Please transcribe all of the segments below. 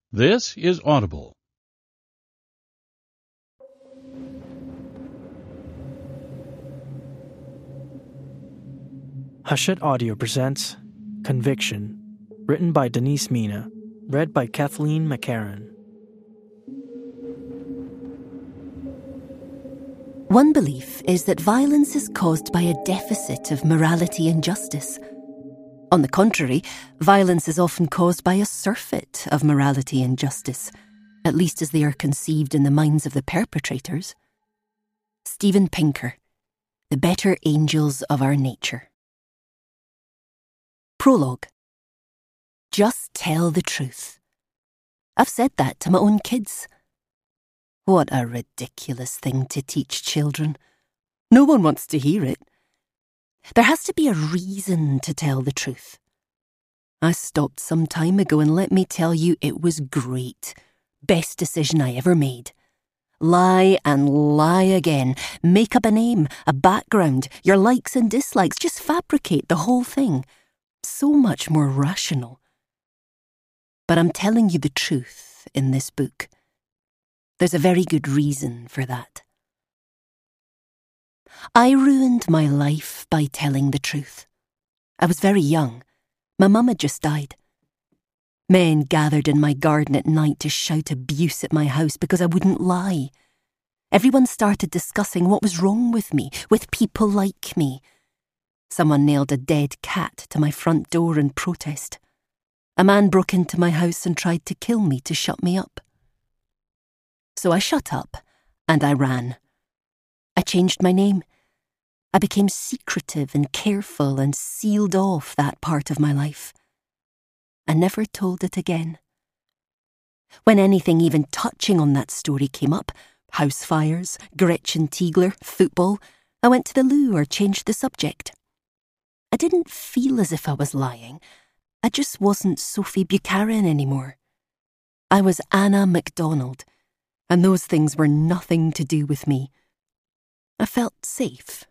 This is Audible. Hachette Audio presents Conviction, written by Denise Mina, read by Kathleen McCarran. One belief is that violence is caused by a deficit of morality and justice. On the contrary, violence is often caused by a surfeit of morality and justice, at least as they are conceived in the minds of the perpetrators. Steven Pinker, The Better Angels of Our Nature. Prologue. Just tell the truth. I've said that to my own kids. What a ridiculous thing to teach children. No one wants to hear it. There has to be a reason to tell the truth. I stopped some time ago, and let me tell you, it was great. Best decision I ever made. Lie and lie again. Make up a name, a background, your likes and dislikes. Just fabricate the whole thing. So much more rational. But I'm telling you the truth in this book. There's a very good reason for that. I ruined my life by telling the truth. I was very young. My mum had just died. Men gathered in my garden at night to shout abuse at my house because I wouldn't lie. Everyone started discussing what was wrong with me, with people like me. Someone nailed a dead cat to my front door in protest. A man broke into my house and tried to kill me to shut me up. So I shut up and I ran. I changed my name. I became secretive and careful and sealed off that part of my life. I never told it again. When anything even touching on that story came up, house fires, Gretchen Tiegler, football, I went to the loo or changed the subject. I didn't feel as if I was lying. I just wasn't Sophie Buchanan anymore. I was Anna MacDonald, and those things were nothing to do with me. I felt safe.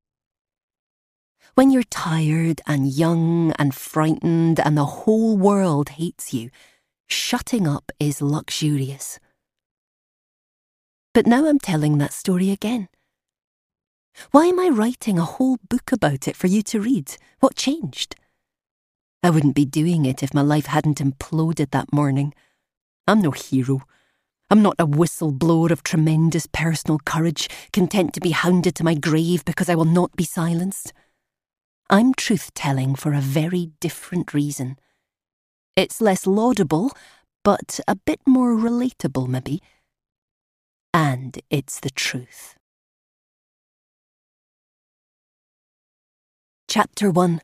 When you're tired and young and frightened and the whole world hates you, shutting up is luxurious. But now I'm telling that story again. Why am I writing a whole book about it for you to read? What changed? I wouldn't be doing it if my life hadn't imploded that morning. I'm no hero. I'm not a whistleblower of tremendous personal courage, content to be hounded to my grave because I will not be silenced. I'm truth-telling for a very different reason. It's less laudable, but a bit more relatable, maybe. And it's the truth. Chapter 1.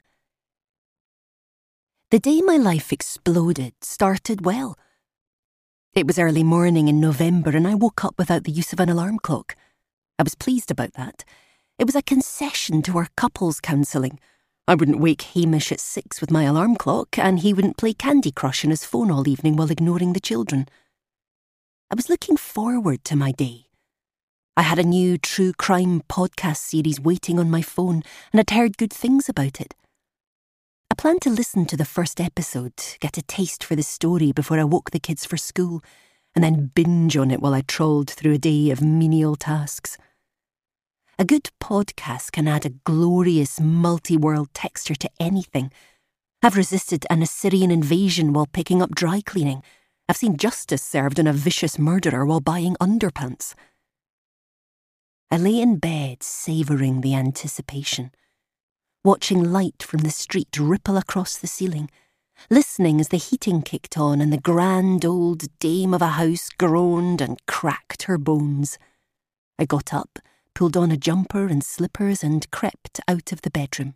The day my life exploded started well. It was early morning in November and I woke up without the use of an alarm clock. I was pleased about that. It was a concession to our couples counselling. I wouldn't wake Hamish at 6 with my alarm clock, and he wouldn't play Candy Crush on his phone all evening while ignoring the children. I was looking forward to my day. I had a new true crime podcast series waiting on my phone, and I'd heard good things about it. I planned to listen to the first episode, get a taste for the story before I woke the kids for school, and then binge on it while I trawled through a day of menial tasks. A good podcast can add a glorious multi-world texture to anything. I've resisted an Assyrian invasion while picking up dry cleaning. I've seen justice served on a vicious murderer while buying underpants. I lay in bed, savouring the anticipation, watching light from the street ripple across the ceiling, listening as the heating kicked on and the grand old dame of a house groaned and cracked her bones. I got up, pulled on a jumper and slippers and crept out of the bedroom.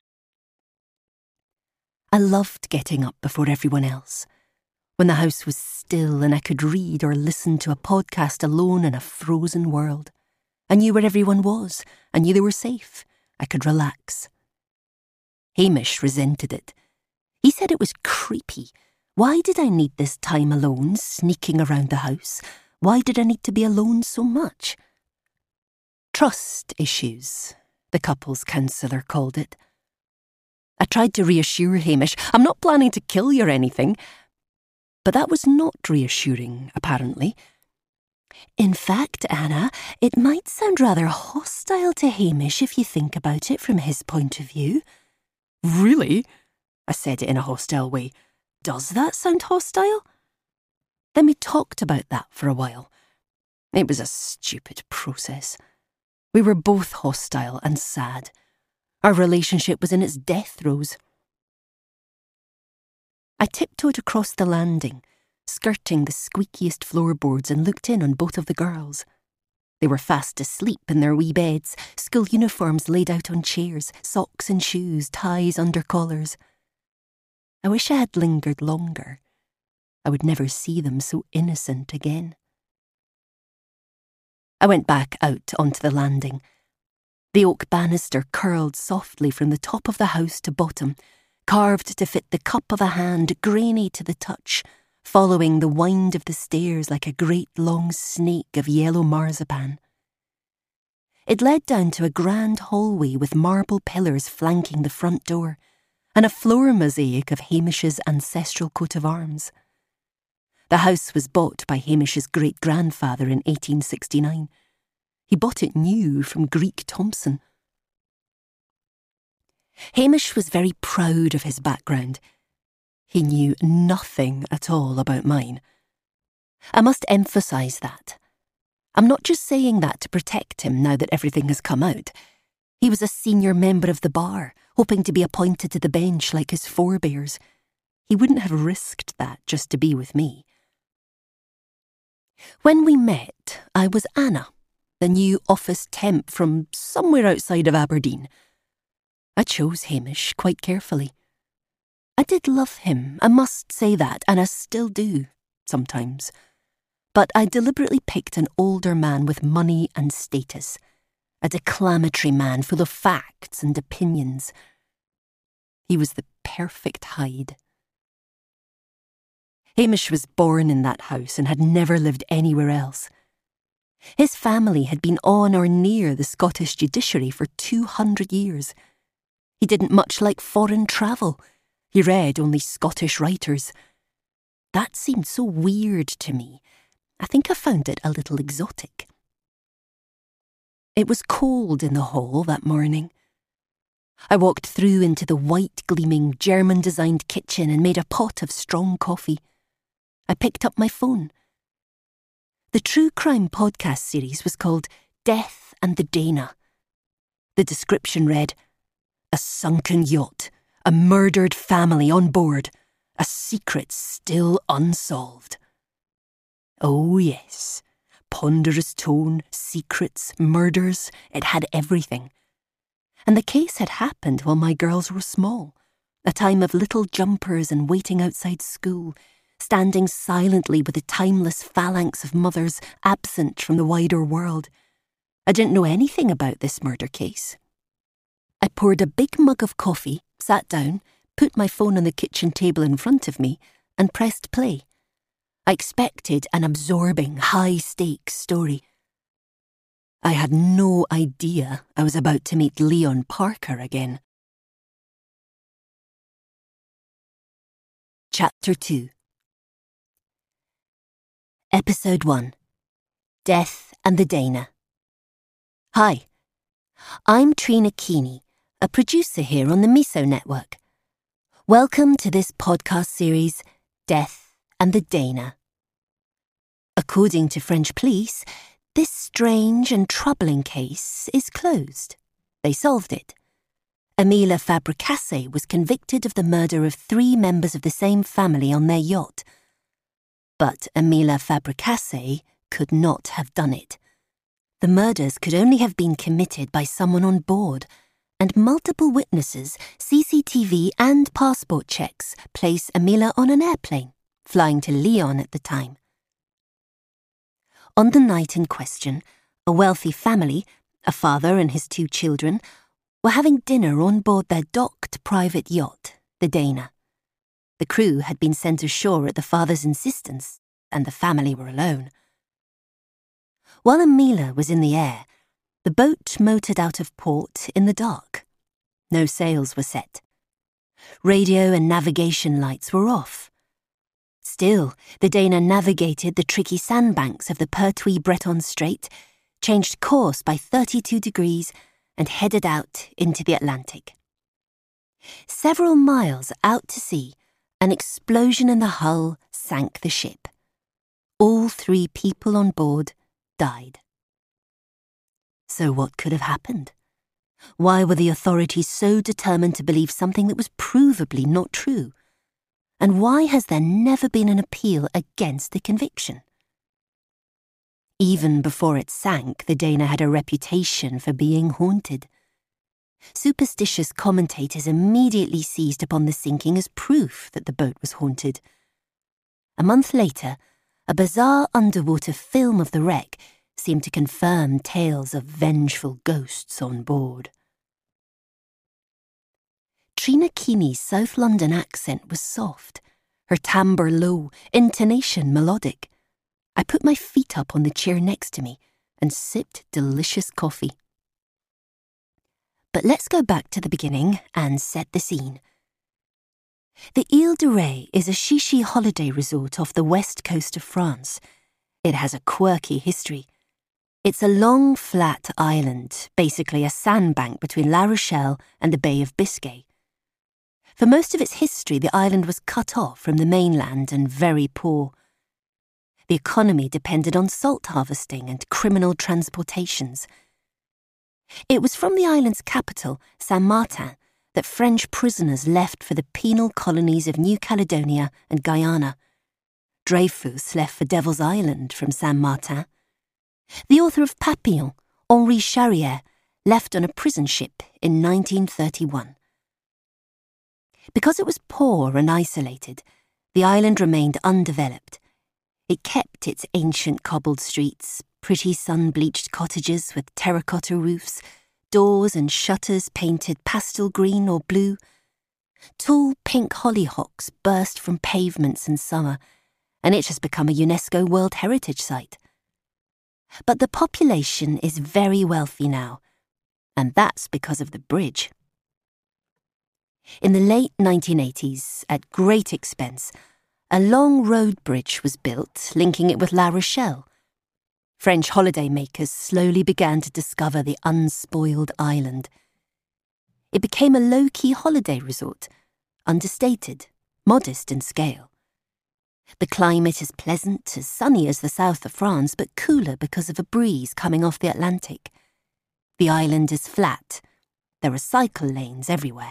I loved getting up before everyone else, when the house was still and I could read or listen to a podcast alone in a frozen world. I knew where everyone was. I knew they were safe. I could relax. Hamish resented it. He said it was creepy. Why did I need this time alone, sneaking around the house? Why did I need to be alone so much? Trust issues, the couples counsellor called it. I tried to reassure Hamish, I'm not planning to kill you or anything. But that was not reassuring, apparently. In fact, Anna, it might sound rather hostile to Hamish if you think about it from his point of view. Really? I said it in a hostile way. Does that sound hostile? Then we talked about that for a while. It was a stupid process. We were both hostile and sad. Our relationship was in its death throes. I tiptoed across the landing, skirting the squeakiest floorboards, and looked in on both of the girls. They were fast asleep in their wee beds, school uniforms laid out on chairs, socks and shoes, ties under collars. I wish I had lingered longer. I would never see them so innocent again. I went back out onto the landing. The oak banister curled softly from the top of the house to bottom, carved to fit the cup of a hand, grainy to the touch, following the wind of the stairs like a great long snake of yellow marzipan. It led down to a grand hallway with marble pillars flanking the front door, and a floor mosaic of Hamish's ancestral coat of arms. The house was bought by Hamish's great-grandfather in 1869. He bought it new from Greek Thompson. Hamish was very proud of his background. He knew nothing at all about mine. I must emphasise that. I'm not just saying that to protect him now that everything has come out. He was a senior member of the bar, hoping to be appointed to the bench like his forebears. He wouldn't have risked that just to be with me. When we met, I was Anna, the new office temp from somewhere outside of Aberdeen. I chose Hamish quite carefully. I did love him, I must say that, and I still do, sometimes. But I deliberately picked an older man with money and status, a declamatory man full of facts and opinions. He was the perfect Hyde. Hamish was born in that house and had never lived anywhere else. His family had been on or near the Scottish judiciary for 200 years. He didn't much like foreign travel. He read only Scottish writers. That seemed so weird to me. I think I found it a little exotic. It was cold in the hall that morning. I walked through into the white, gleaming, German-designed kitchen and made a pot of strong coffee. I picked up my phone. The true crime podcast series was called Death and the Dana. The description read, "A sunken yacht, a murdered family on board, a secret still unsolved." Oh yes, ponderous tone, secrets, murders, it had everything. And the case had happened while my girls were small, a time of little jumpers and waiting outside school, standing silently with the timeless phalanx of mothers absent from the wider world. I didn't know anything about this murder case. I poured a big mug of coffee, sat down, put my phone on the kitchen table in front of me, and pressed play. I expected an absorbing, high-stakes story. I had no idea I was about to meet Leon Parker again. Chapter 2. Episode 1. Death and the Dana. Hi, I'm Trina Keeney, a producer here on the Miso Network. Welcome to this podcast series, Death and the Dana. According to French police, this strange and troubling case is closed. They solved it. Emile Fabricasse was convicted of the murder of 3 members of the same family on their yacht. But Emile Fabricasse could not have done it. The murders could only have been committed by someone on board, and multiple witnesses, CCTV and passport checks place Emile on an airplane, flying to Lyon at the time. On the night in question, a wealthy family, a father and his 2 children, were having dinner on board their docked private yacht, the Dana. The crew had been sent ashore at the father's insistence, and the family were alone. While Emile was in the air, the boat motored out of port in the dark. No sails were set. Radio and navigation lights were off. Still, the Dana navigated the tricky sandbanks of the Pertuis-Breton Strait, changed course by 32 degrees, and headed out into the Atlantic. Several miles out to sea, an explosion in the hull sank the ship. All 3 people on board died. So what could have happened? Why were the authorities so determined to believe something that was provably not true? And why has there never been an appeal against the conviction? Even before it sank, the Dana had a reputation for being haunted. Superstitious commentators immediately seized upon the sinking as proof that the boat was haunted. A month later, a bizarre underwater film of the wreck seemed to confirm tales of vengeful ghosts on board. Trina Keeney's South London accent was soft, her timbre low, intonation melodic. I put my feet up on the chair next to me and sipped delicious coffee. But let's go back to the beginning and set the scene. The Ile de Ré is a chic holiday resort off the west coast of France. It has a quirky history. It's a long, flat island, basically a sandbank between La Rochelle and the Bay of Biscay. For most of its history, the island was cut off from the mainland and very poor. The economy depended on salt harvesting and criminal transportations. It was from the island's capital, Saint-Martin, that French prisoners left for the penal colonies of New Caledonia and Guyana. Dreyfus left for Devil's Island from Saint-Martin. The author of Papillon, Henri Charrière, left on a prison ship in 1931. Because it was poor and isolated, the island remained undeveloped. It kept its ancient cobbled streets, pretty sun-bleached cottages with terracotta roofs, doors and shutters painted pastel green or blue. Tall pink hollyhocks burst from pavements in summer, and it has become a UNESCO World Heritage Site. But the population is very wealthy now, and that's because of the bridge. In the late 1980s, at great expense, a long road bridge was built, linking it with La Rochelle. French holidaymakers slowly began to discover the unspoiled island. It became a low-key holiday resort, understated, modest in scale. The climate is pleasant, as sunny as the south of France, but cooler because of a breeze coming off the Atlantic. The island is flat. There are cycle lanes everywhere.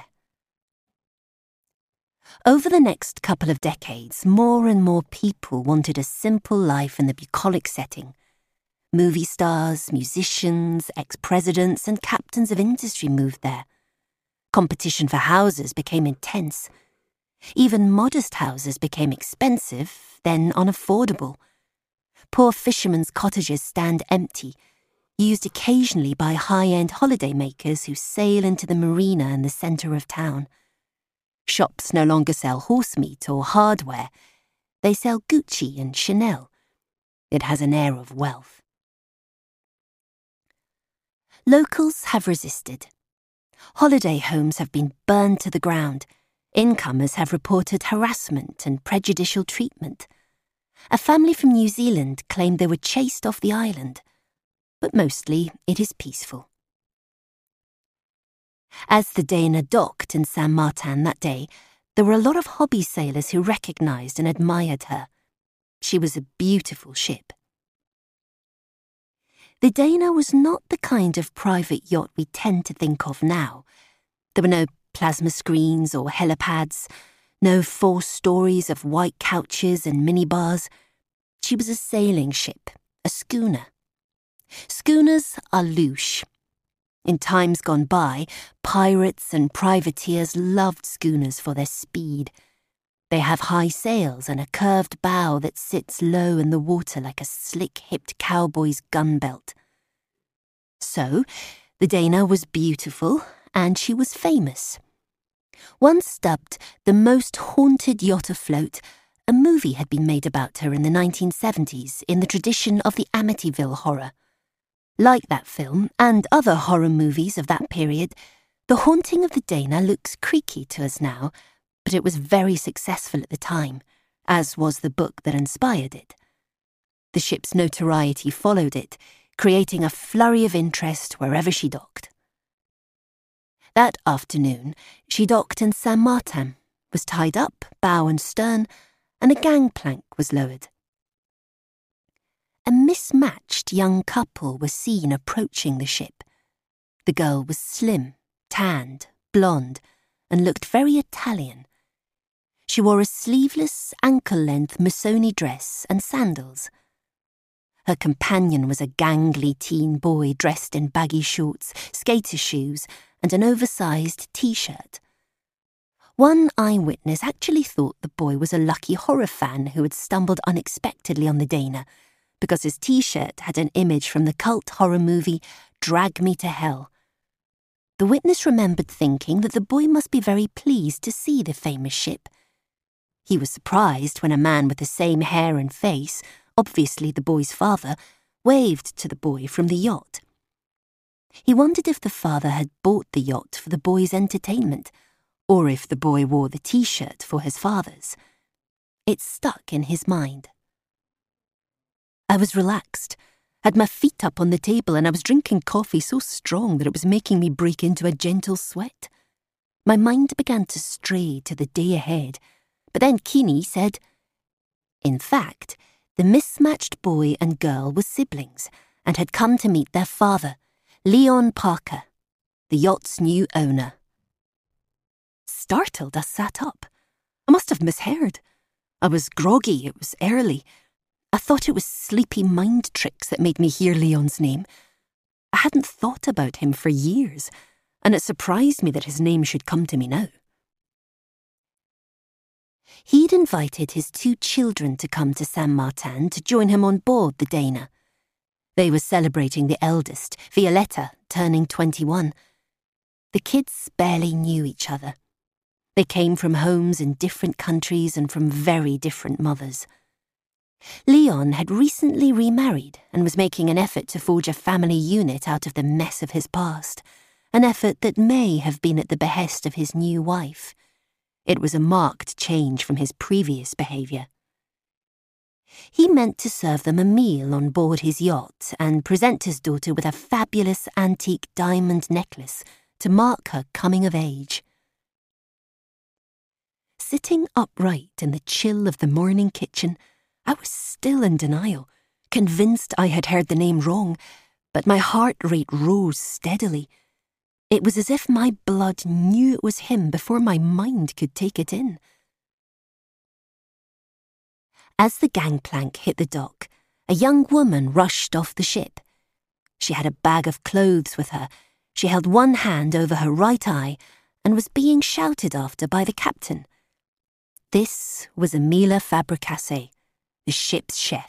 Over the next couple of decades, more and more people wanted a simple life in the bucolic setting. Movie stars, musicians, ex-presidents and captains of industry moved there. Competition for houses became intense. Even modest houses became expensive, then unaffordable. Poor fishermen's cottages stand empty, used occasionally by high-end holidaymakers who sail into the marina in the centre of town. Shops no longer sell horse meat or hardware. They sell Gucci and Chanel. It has an air of wealth. Locals have resisted. Holiday homes have been burned to the ground. Incomers have reported harassment and prejudicial treatment. A family from New Zealand claimed they were chased off the island, but mostly it is peaceful. As the Dana docked in Saint-Martin that day, there were a lot of hobby sailors who recognised and admired her. She was a beautiful ship. The Dana was not the kind of private yacht we tend to think of now. There were no plasma screens or helipads, no 4 stories of white couches and minibars. She was a sailing ship, a schooner. Schooners are louche. In times gone by, pirates and privateers loved schooners for their speed. They have high sails and a curved bow that sits low in the water like a slick-hipped cowboy's gun belt. So, the Dana was beautiful and she was famous. Once dubbed the most haunted yacht afloat, a movie had been made about her in the 1970s in the tradition of the Amityville horror. Like that film and other horror movies of that period, The Haunting of the Dana looks creaky to us now, but it was very successful at the time, as was the book that inspired it. The ship's notoriety followed it, creating a flurry of interest wherever she docked. That afternoon, she docked in Saint-Martin, was tied up, bow and stern, and a gangplank was lowered. A mismatched young couple was seen approaching the ship. The girl was slim, tanned, blonde, and looked very Italian. She wore a sleeveless, ankle-length Missoni dress and sandals. Her companion was a gangly teen boy dressed in baggy shorts, skater shoes, and an oversized T-shirt. One eyewitness actually thought the boy was a lucky horror fan who had stumbled unexpectedly on the Dana, because his T-shirt had an image from the cult horror movie Drag Me to Hell. The witness remembered thinking that the boy must be very pleased to see the famous ship. He was surprised when a man with the same hair and face, obviously the boy's father, waved to the boy from the yacht. He wondered if the father had bought the yacht for the boy's entertainment, or if the boy wore the T-shirt for his father's. It stuck in his mind. I was relaxed, had my feet up on the table, and I was drinking coffee so strong that it was making me break into a gentle sweat. My mind began to stray to the day ahead, but then Keeney said, in fact, the mismatched boy and girl were siblings and had come to meet their father, Leon Parker, the yacht's new owner. Startled, I sat up. I must have misheard. I was groggy, it was early. I thought it was sleepy mind tricks that made me hear Leon's name. I hadn't thought about him for years, and it surprised me that his name should come to me now. He'd invited his 2 children to come to Saint-Martin to join him on board the Dana. They were celebrating the eldest, Violetta, turning 21. The kids barely knew each other. They came from homes in different countries and from very different mothers. Leon had recently remarried and was making an effort to forge a family unit out of the mess of his past, an effort that may have been at the behest of his new wife. It was a marked change from his previous behaviour. He meant to serve them a meal on board his yacht and present his daughter with a fabulous antique diamond necklace to mark her coming of age. Sitting upright in the chill of the morning kitchen, I was still in denial, convinced I had heard the name wrong, but my heart rate rose steadily. It was as if my blood knew it was him before my mind could take it in. As the gangplank hit the dock, a young woman rushed off the ship. She had a bag of clothes with her. She held one hand over her right eye and was being shouted after by the captain. This was Emila Fabricase, the ship's chef.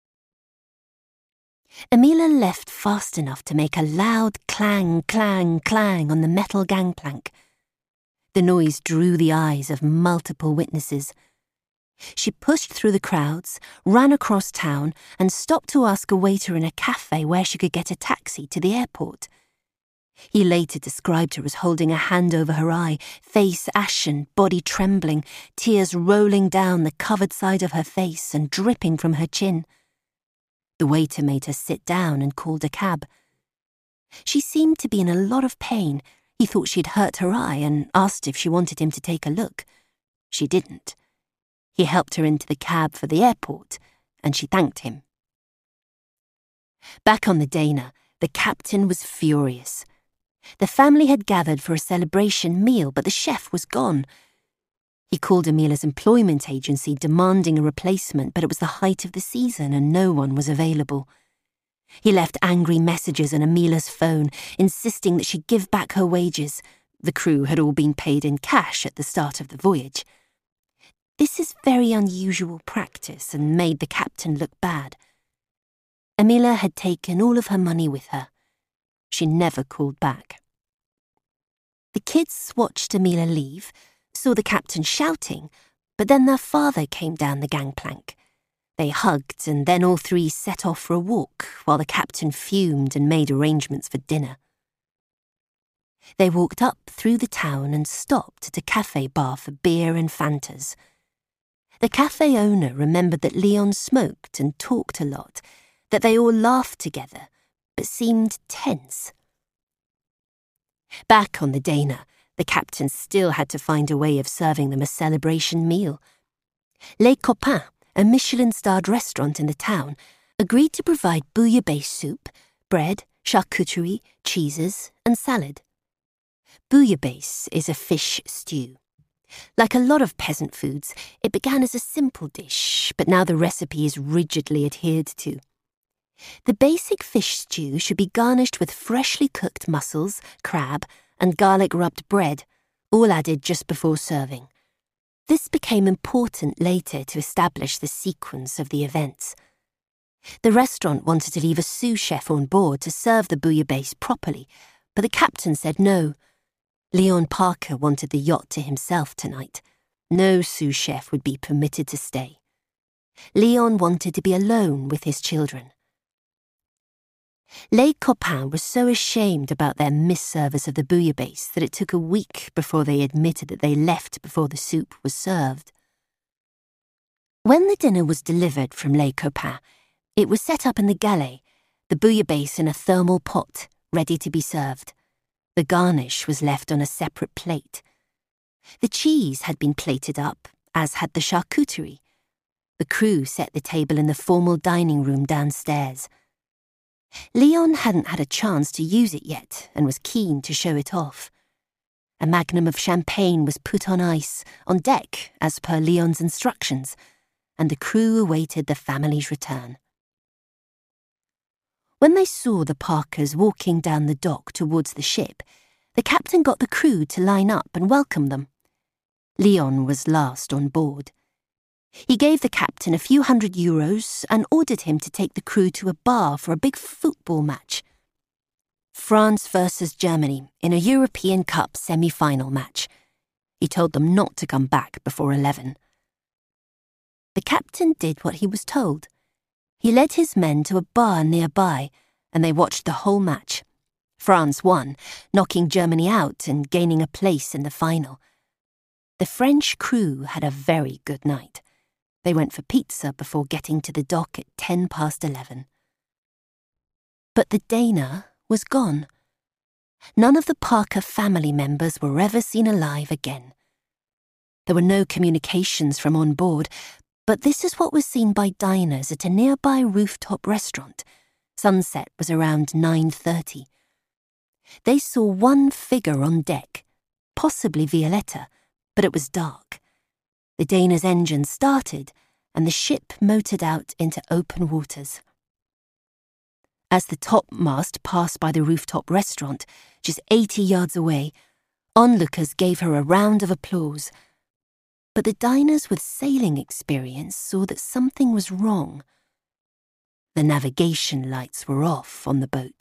Emila left fast enough to make a loud clang, clang, clang on the metal gangplank. The noise drew the eyes of multiple witnesses. She pushed through the crowds, ran across town, and stopped to ask a waiter in a cafe where she could get a taxi to the airport. He later described her as holding a hand over her eye, face ashen, body trembling, tears rolling down the covered side of her face and dripping from her chin. The waiter made her sit down and called a cab. She seemed to be in a lot of pain. He thought she'd hurt her eye and asked if she wanted him to take a look. She didn't. He helped her into the cab for the airport, and she thanked him. Back on the Dana, the captain was furious. The family had gathered for a celebration meal, but the chef was gone. He called Emila's employment agency demanding a replacement, but it was the height of the season and no one was available. He left angry messages on Emila's phone, insisting that she give back her wages. The crew had all been paid in cash at the start of the voyage. This is very unusual practice and made the captain look bad. Emila had taken all of her money with her. She never called back. The kids watched Emila leave, saw the captain shouting, but then their father came down the gangplank. They hugged and then all 3 set off for a walk while the captain fumed and made arrangements for dinner. They walked up through the town and stopped at a cafe bar for beer and Fantas. The cafe owner remembered that Leon smoked and talked a lot, that they all laughed together, but seemed tense. Back on the Dana, the captain still had to find a way of serving them a celebration meal. Les Copains, a Michelin-starred restaurant in the town, agreed to provide bouillabaisse soup, bread, charcuterie, cheeses, and salad. Bouillabaisse is a fish stew. Like a lot of peasant foods, it began as a simple dish, but now the recipe is rigidly adhered to. The basic fish stew should be garnished with freshly cooked mussels, crab, and garlic-rubbed bread, all added just before serving. This became important later to establish the sequence of the events. The restaurant wanted to leave a sous chef on board to serve the bouillabaisse properly, but the captain said no. Leon Parker wanted the yacht to himself tonight. No sous chef would be permitted to stay. Leon wanted to be alone with his children. Les Copains were so ashamed about their misservice of the bouillabaisse that it took a week before they admitted that they left before the soup was served. When the dinner was delivered from Les Copains, it was set up in the galley, the bouillabaisse in a thermal pot, ready to be served. The garnish was left on a separate plate. The cheese had been plated up, as had the charcuterie. The crew set the table in the formal dining room downstairs. Leon hadn't had a chance to use it yet and was keen to show it off. A magnum of champagne was put on ice, on deck, as per Leon's instructions, and the crew awaited the family's return. When they saw the Parkers walking down the dock towards the ship, the captain got the crew to line up and welcome them. Leon was last on board. He gave the captain a few €100 and ordered him to take the crew to a bar for a big football match. France versus Germany in a European Cup semi-final match. He told them not to come back before 11. The captain did what he was told. He led his men to a bar nearby, and they watched the whole match. France won, knocking Germany out and gaining a place in the final. The French crew had a very good night. They went for pizza before getting to the dock at 11:10. But the Dana was gone. None of the Parker family members were ever seen alive again. There were no communications from on board, but this is what was seen by diners at a nearby rooftop restaurant. Sunset was around 9:30. They saw one figure on deck, possibly Violetta, but it was dark. The Dana's engine started, and the ship motored out into open waters. As the topmast passed by the rooftop restaurant, just 80 yards away, onlookers gave her a round of applause. But the diners with sailing experience saw that something was wrong. The navigation lights were off on the boat.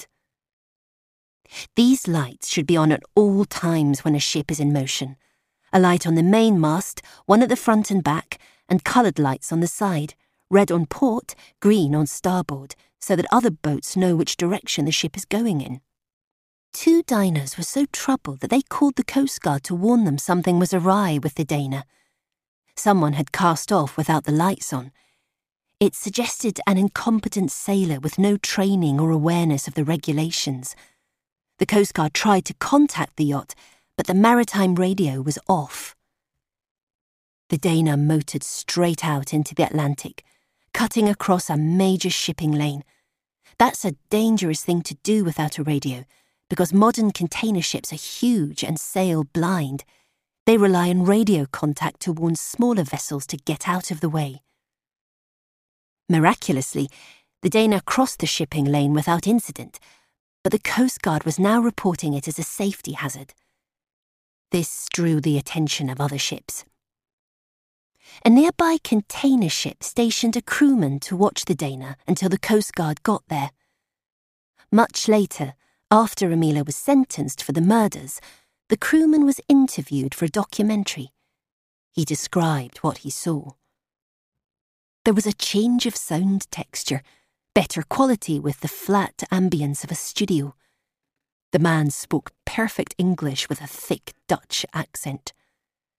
These lights should be on at all times when a ship is in motion. A light on the main mast, one at the front and back, and coloured lights on the side, red on port, green on starboard, so that other boats know which direction the ship is going in. 2 diners were so troubled that they called the Coast Guard to warn them something was awry with the Dana. Someone had cast off without the lights on. It suggested an incompetent sailor with no training or awareness of the regulations. The Coast Guard tried to contact the yacht, but the maritime radio was off. The Dana motored straight out into the Atlantic, cutting across a major shipping lane. That's a dangerous thing to do without a radio, because modern container ships are huge and sail blind. They rely on radio contact to warn smaller vessels to get out of the way. Miraculously, the Dana crossed the shipping lane without incident, but the Coast Guard was now reporting it as a safety hazard. This drew the attention of other ships. A nearby container ship stationed a crewman to watch the Dana until the Coast Guard got there. Much later, after Emila was sentenced for the murders, the crewman was interviewed for a documentary. He described what he saw. There was a change of sound texture, better quality with the flat ambience of a studio. The man spoke perfect English with a thick Dutch accent.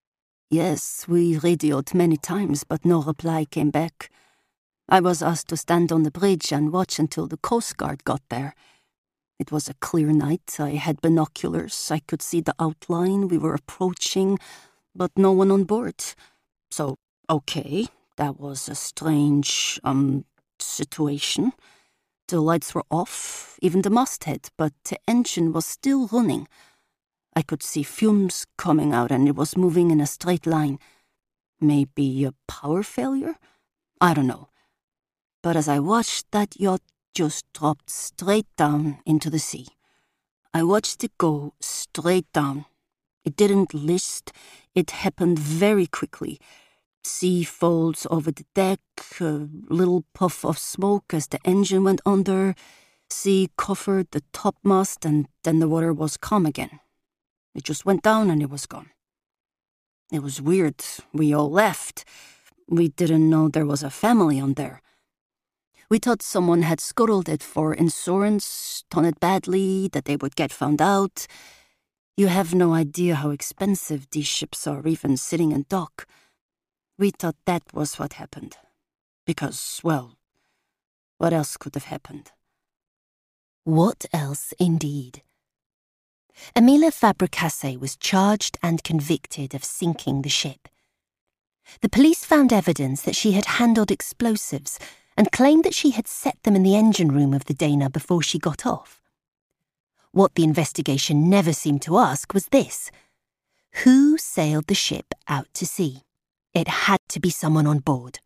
Yes, we radioed many times, but no reply came back. I was asked to stand on the bridge and watch until the Coast Guard got there. It was a clear night. I had binoculars. I could see the outline. We were approaching, but no one on board. So, okay, that was a strange, situation. The lights were off, even the masthead, but the engine was still running. I could see fumes coming out and it was moving in a straight line. Maybe a power failure? I don't know. But as I watched, that yacht just dropped straight down into the sea. I watched it go straight down. It didn't list. It happened very quickly. Sea folds over the deck, a little puff of smoke as the engine went under. Sea covered the topmast, and then the water was calm again. It just went down and it was gone. It was weird. We all left. We didn't know there was a family on there. We thought someone had scuttled it for insurance, done it badly, that they would get found out. You have no idea how expensive these ships are, even sitting in dock. We thought that was what happened. Because, well, what else could have happened? What else, indeed? Emila Fabricase was charged and convicted of sinking the ship. The police found evidence that she had handled explosives and claimed that she had set them in the engine room of the Dana before she got off. What the investigation never seemed to ask was this: who sailed the ship out to sea? It had to be someone on board.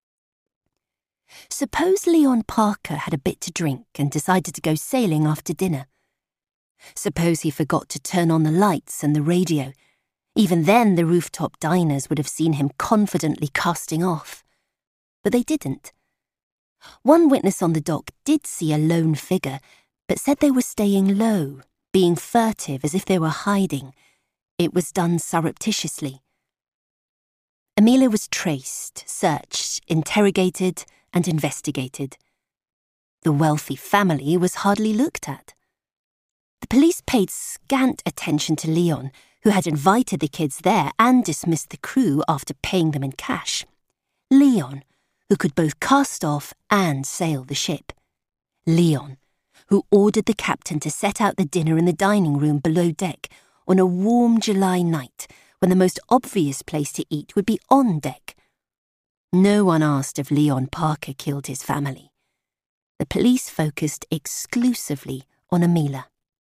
Suppose Leon Parker had a bit to drink and decided to go sailing after dinner. Suppose he forgot to turn on the lights and the radio. Even then, the rooftop diners would have seen him confidently casting off. But they didn't. One witness on the dock did see a lone figure, but said they were staying low, being furtive as if they were hiding. It was done surreptitiously. Emila was traced, searched, interrogated, and investigated. The wealthy family was hardly looked at. The police paid scant attention to Leon, who had invited the kids there and dismissed the crew after paying them in cash. Leon, who could both cast off and sail the ship. Leon, who ordered the captain to set out the dinner in the dining room below deck on a warm July night when the most obvious place to eat would be on deck. No one asked if Leon Parker killed his family. The police focused exclusively on Emila.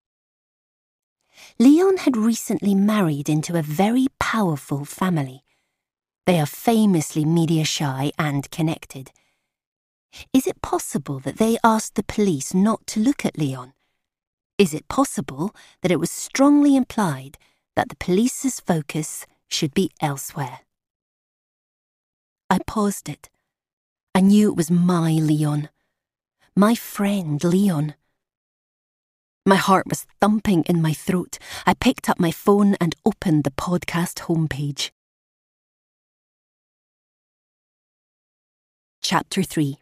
Leon had recently married into a very powerful family. They are famously media-shy and connected. Is it possible that they asked the police not to look at Leon? Is it possible that it was strongly implied that the police's focus should be elsewhere? I paused it. I knew it was my Leon. My friend Leon. My heart was thumping in my throat. I picked up my phone and opened the podcast homepage. Chapter 3.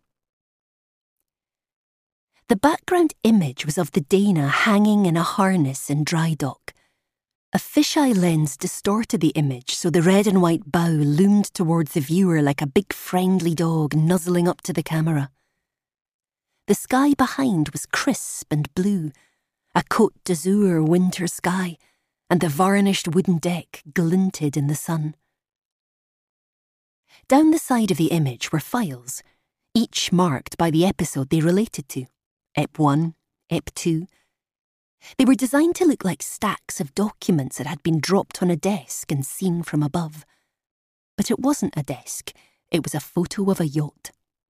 The background image was of the Dana hanging in a harness in dry dock. A fisheye lens distorted the image so the red and white bow loomed towards the viewer like a big friendly dog nuzzling up to the camera. The sky behind was crisp and blue, a Côte d'Azur winter sky, and the varnished wooden deck glinted in the sun. Down the side of the image were files, each marked by the episode they related to. Ep 1, Ep 2. They were designed to look like stacks of documents that had been dropped on a desk and seen from above. But it wasn't a desk, it was a photo of a yacht.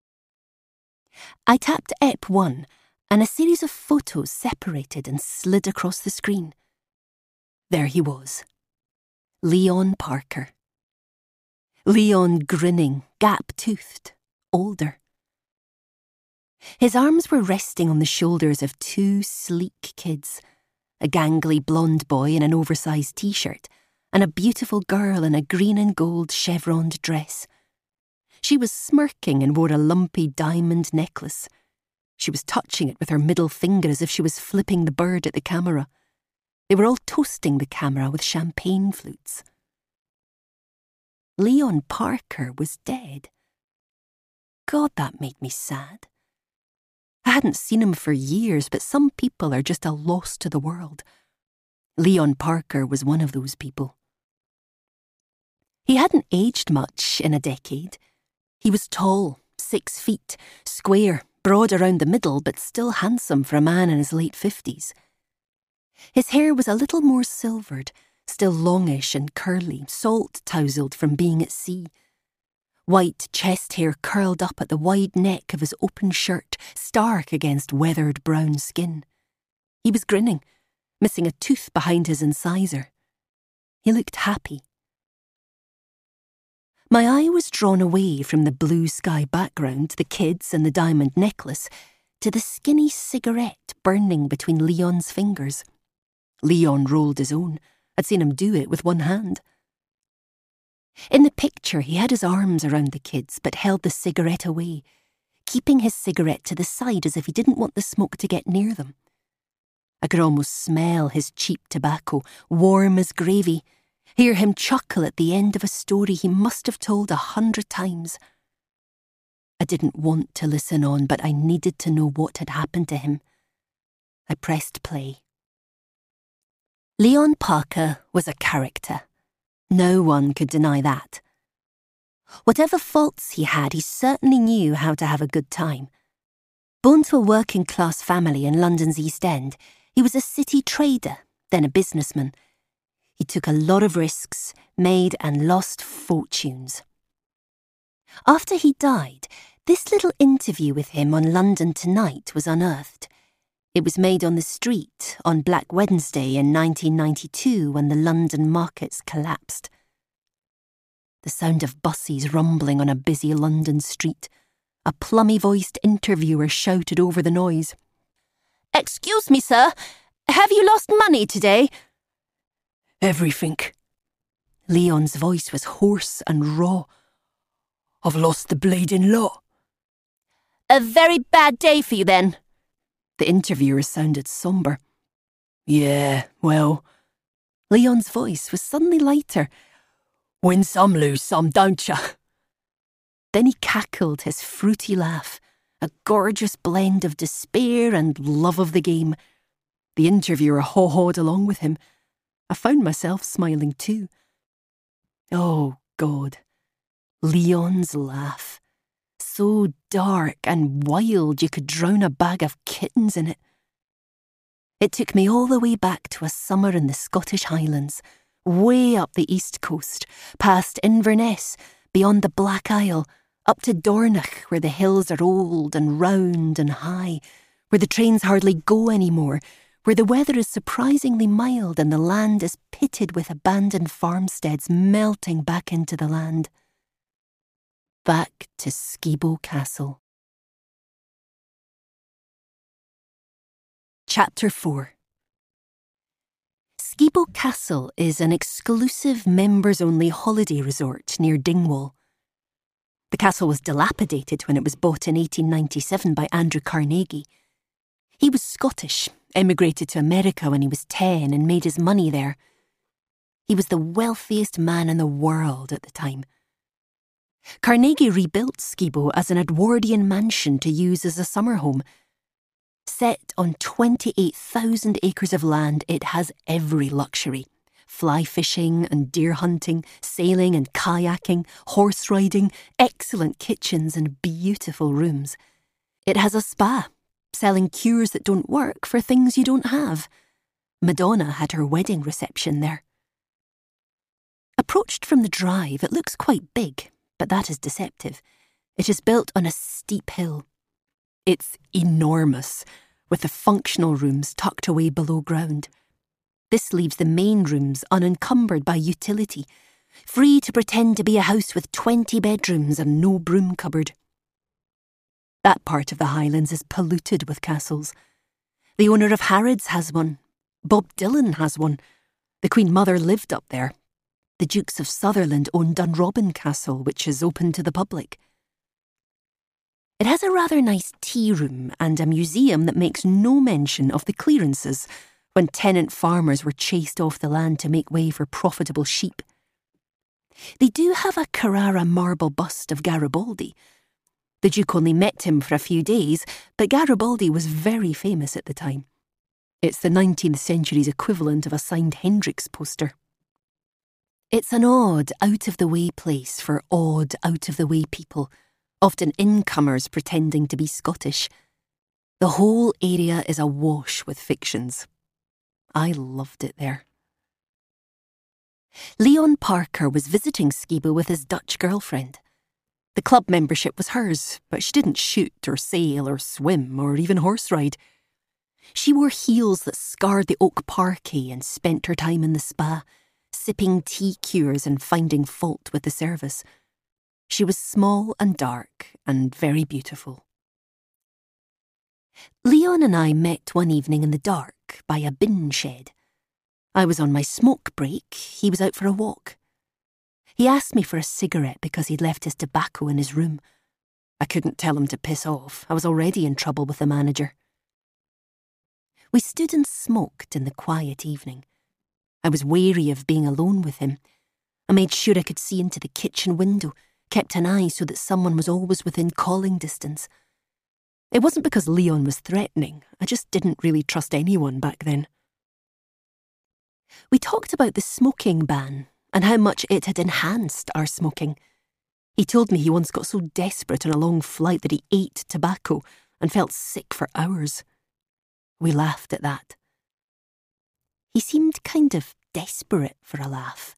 I tapped Ep 1, and a series of photos separated and slid across the screen. There he was. Leon Parker. Leon grinning, gap-toothed, older. His arms were resting on the shoulders of two sleek kids, a gangly blonde boy in an oversized t-shirt and a beautiful girl in a green and gold chevroned dress. She was smirking and wore a lumpy diamond necklace. She was touching it with her middle finger as if she was flipping the bird at the camera. They were all toasting the camera with champagne flutes. Leon Parker was dead. God, that made me sad. I hadn't seen him for years, but some people are just a loss to the world. Leon Parker was one of those people. He hadn't aged much in a decade. He was tall, 6 feet, square, broad around the middle, but still handsome for a man in his late 50s. His hair was a little more silvered, still longish and curly, salt-tousled from being at sea. White chest hair curled up at the wide neck of his open shirt, stark against weathered brown skin. He was grinning, missing a tooth behind his incisor. He looked happy. My eye was drawn away from the blue sky background, the kids and the diamond necklace, to the skinny cigarette burning between Leon's fingers. Leon rolled his own. I'd seen him do it with one hand. In the picture, he had his arms around the kids, but held the cigarette away, keeping his cigarette to the side as if he didn't want the smoke to get near them. I could almost smell his cheap tobacco, warm as gravy, hear him chuckle at the end of a story he must have told 100 times. I didn't want to listen on, but I needed to know what had happened to him. I pressed play. Leon Parker was a character. No one could deny that. Whatever faults he had, he certainly knew how to have a good time. Born to a working-class family in London's East End, he was a city trader, then a businessman. He took a lot of risks, made and lost fortunes. After he died, this little interview with him on London Tonight was unearthed. It was made on the street on Black Wednesday in 1992 when the London markets collapsed. The sound of buses rumbling on a busy London street. A plummy-voiced interviewer shouted over the noise. "Excuse me, sir, have you lost money today?" "Everything." Leon's voice was hoarse and raw. "I've lost the bleeding lot." "A very bad day for you, then." The interviewer sounded sombre. "Yeah, well..." Leon's voice was suddenly lighter. "Win some, lose some, don't ya?" Then he cackled his fruity laugh, a gorgeous blend of despair and love of the game. The interviewer haw-hawed along with him. I found myself smiling too. Oh, God. Leon's laugh. So dark and wild you could drown a bag of kittens in it. It took me all the way back to a summer in the Scottish Highlands, way up the east coast, past Inverness, beyond the Black Isle, up to Dornoch, where the hills are old and round and high, where the trains hardly go anymore, where the weather is surprisingly mild and the land is pitted with abandoned farmsteads melting back into the land. Back to Skibo Castle. Chapter 4. Skibo Castle is an exclusive members-only holiday resort near Dingwall. The castle was dilapidated when it was bought in 1897 by Andrew Carnegie. He was Scottish, emigrated to America when he was 10 and made his money there. He was the wealthiest man in the world at the time. Carnegie rebuilt Skibo as an Edwardian mansion to use as a summer home. Set on 28,000 acres of land, it has every luxury. Fly fishing and deer hunting, sailing and kayaking, horse riding, excellent kitchens and beautiful rooms. It has a spa, selling cures that don't work for things you don't have. Madonna had her wedding reception there. Approached from the drive, it looks quite big, but that is deceptive. It is built on a steep hill. It's enormous, with the functional rooms tucked away below ground. This leaves the main rooms unencumbered by utility, free to pretend to be a house with 20 bedrooms and no broom cupboard. That part of the Highlands is polluted with castles. The owner of Harrods has one. Bob Dylan has one. The Queen Mother lived up there. The Dukes of Sutherland own Dunrobin Castle, which is open to the public. It has a rather nice tea room and a museum that makes no mention of the clearances when tenant farmers were chased off the land to make way for profitable sheep. They do have a Carrara marble bust of Garibaldi. The Duke only met him for a few days, but Garibaldi was very famous at the time. It's the 19th century's equivalent of a signed Hendrix poster. It's an odd, out-of-the-way place for odd, out-of-the-way people, often incomers pretending to be Scottish. The whole area is awash with fictions. I loved it there. Leon Parker was visiting Skibo with his Dutch girlfriend. The club membership was hers, but she didn't shoot or sail or swim or even horse ride. She wore heels that scarred the oak parquet and spent her time in the spa, sipping tea cures and finding fault with the service. She was small and dark and very beautiful. Leon and I met one evening in the dark by a bin shed. I was on my smoke break, he was out for a walk. He asked me for a cigarette because he'd left his tobacco in his room. I couldn't tell him to piss off. I was already in trouble with the manager. We stood and smoked in the quiet evening. I was wary of being alone with him. I made sure I could see into the kitchen window, kept an eye so that someone was always within calling distance. It wasn't because Leon was threatening. I just didn't really trust anyone back then. We talked about the smoking ban and how much it had enhanced our smoking. He told me he once got so desperate on a long flight that he ate tobacco and felt sick for hours. We laughed at that. He seemed kind of desperate for a laugh.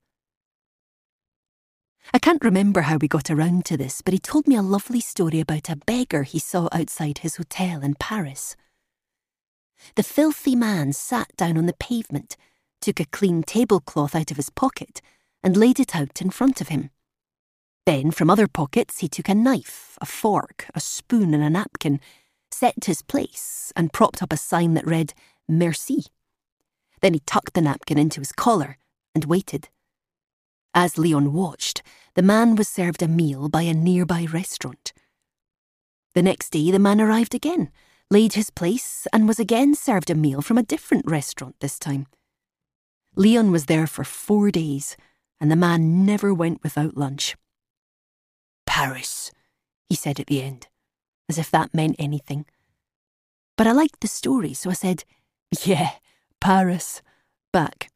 I can't remember how we got around to this, but he told me a lovely story about a beggar he saw outside his hotel in Paris. The filthy man sat down on the pavement, took a clean tablecloth out of his pocket and laid it out in front of him. Then, from other pockets, he took a knife, a fork, a spoon and a napkin, set his place and propped up a sign that read, "Merci." Then he tucked the napkin into his collar and waited. As Leon watched, the man was served a meal by a nearby restaurant. The next day the man arrived again, laid his place and was again served a meal from a different restaurant this time. Leon was there for 4 days, and the man never went without lunch. "Paris," he said at the end, as if that meant anything. But I liked the story, so I said, "Yeah, Paris," back.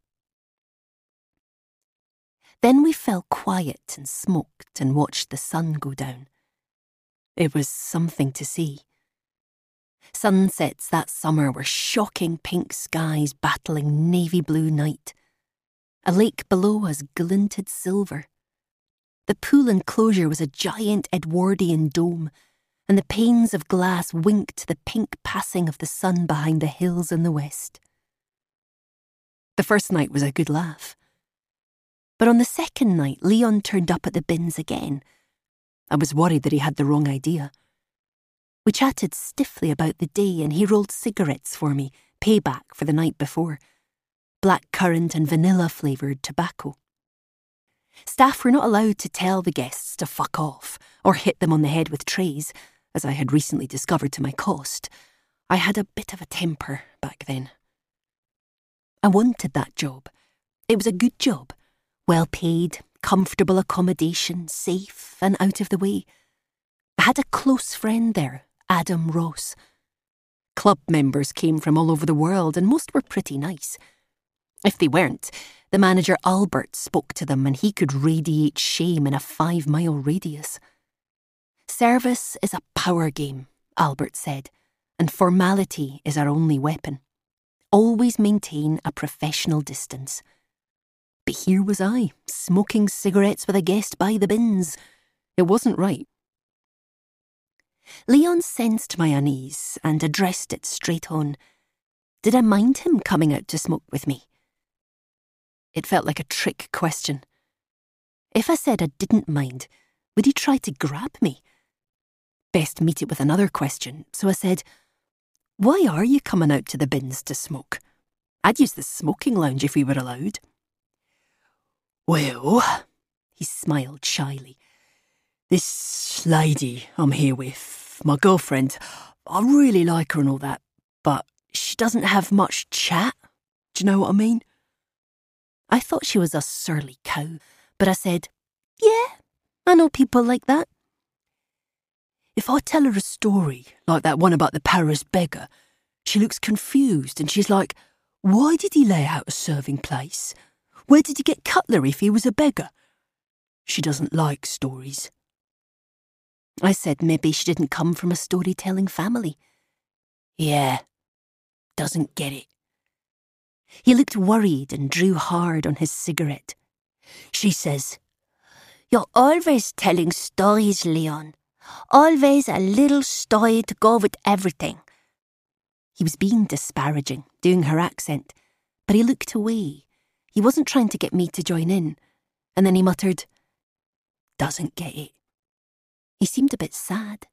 Then we fell quiet and smoked and watched the sun go down. It was something to see. Sunsets that summer were shocking pink skies battling navy blue night. A lake below us glinted silver. The pool enclosure was a giant Edwardian dome, and the panes of glass winked the pink passing of the sun behind the hills in the west. The first night was a good laugh. But on the second night, Leon turned up at the bins again. I was worried that he had the wrong idea. We chatted stiffly about the day and he rolled cigarettes for me, payback for the night before. Blackcurrant and vanilla flavoured tobacco. Staff were not allowed to tell the guests to fuck off or hit them on the head with trays, as I had recently discovered to my cost. I had a bit of a temper back then. I wanted that job. It was a good job. Well paid, comfortable accommodation, safe and out of the way. I had a close friend there, Adam Ross. Club members came from all over the world and most were pretty nice. If they weren't, the manager Albert spoke to them and he could radiate shame in a 5-mile radius. "Service is a power game," Albert said, "and formality is our only weapon. Always maintain a professional distance." But here was I, smoking cigarettes with a guest by the bins. It wasn't right. Leon sensed my unease and addressed it straight on. Did I mind him coming out to smoke with me? It felt like a trick question. If I said I didn't mind, would he try to grab me? Best meet it with another question, so I said, "Why are you coming out to the bins to smoke? I'd use the smoking lounge if we were allowed." "Well," he smiled shyly, "this lady I'm here with, my girlfriend, I really like her and all that, but she doesn't have much chat. Do you know what I mean?" I thought she was a surly cow, but I said, Yeah, I know people like that. If I tell her a story, like that one about the Paris beggar, she looks confused and she's like, why did he lay out a serving place? Where did he get cutlery if he was a beggar? She doesn't like stories. I said maybe she didn't come from a storytelling family. Yeah, doesn't get it. He looked worried and drew hard on his cigarette. She says, You're always telling stories, Leon. Always a little story to go with everything. He was being disparaging, doing her accent, but he looked away. He wasn't trying to get me to join in. And then he muttered, doesn't get it. He seemed a bit sad.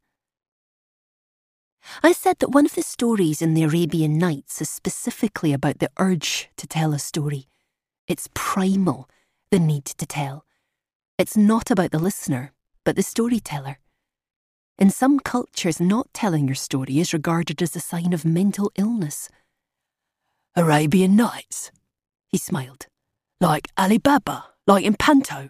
I said that one of the stories in the Arabian Nights is specifically about the urge to tell a story. It's primal, the need to tell. It's not about the listener, but the storyteller. In some cultures, not telling your story is regarded as a sign of mental illness. Arabian Nights? He smiled. Like Ali Baba, like in Panto?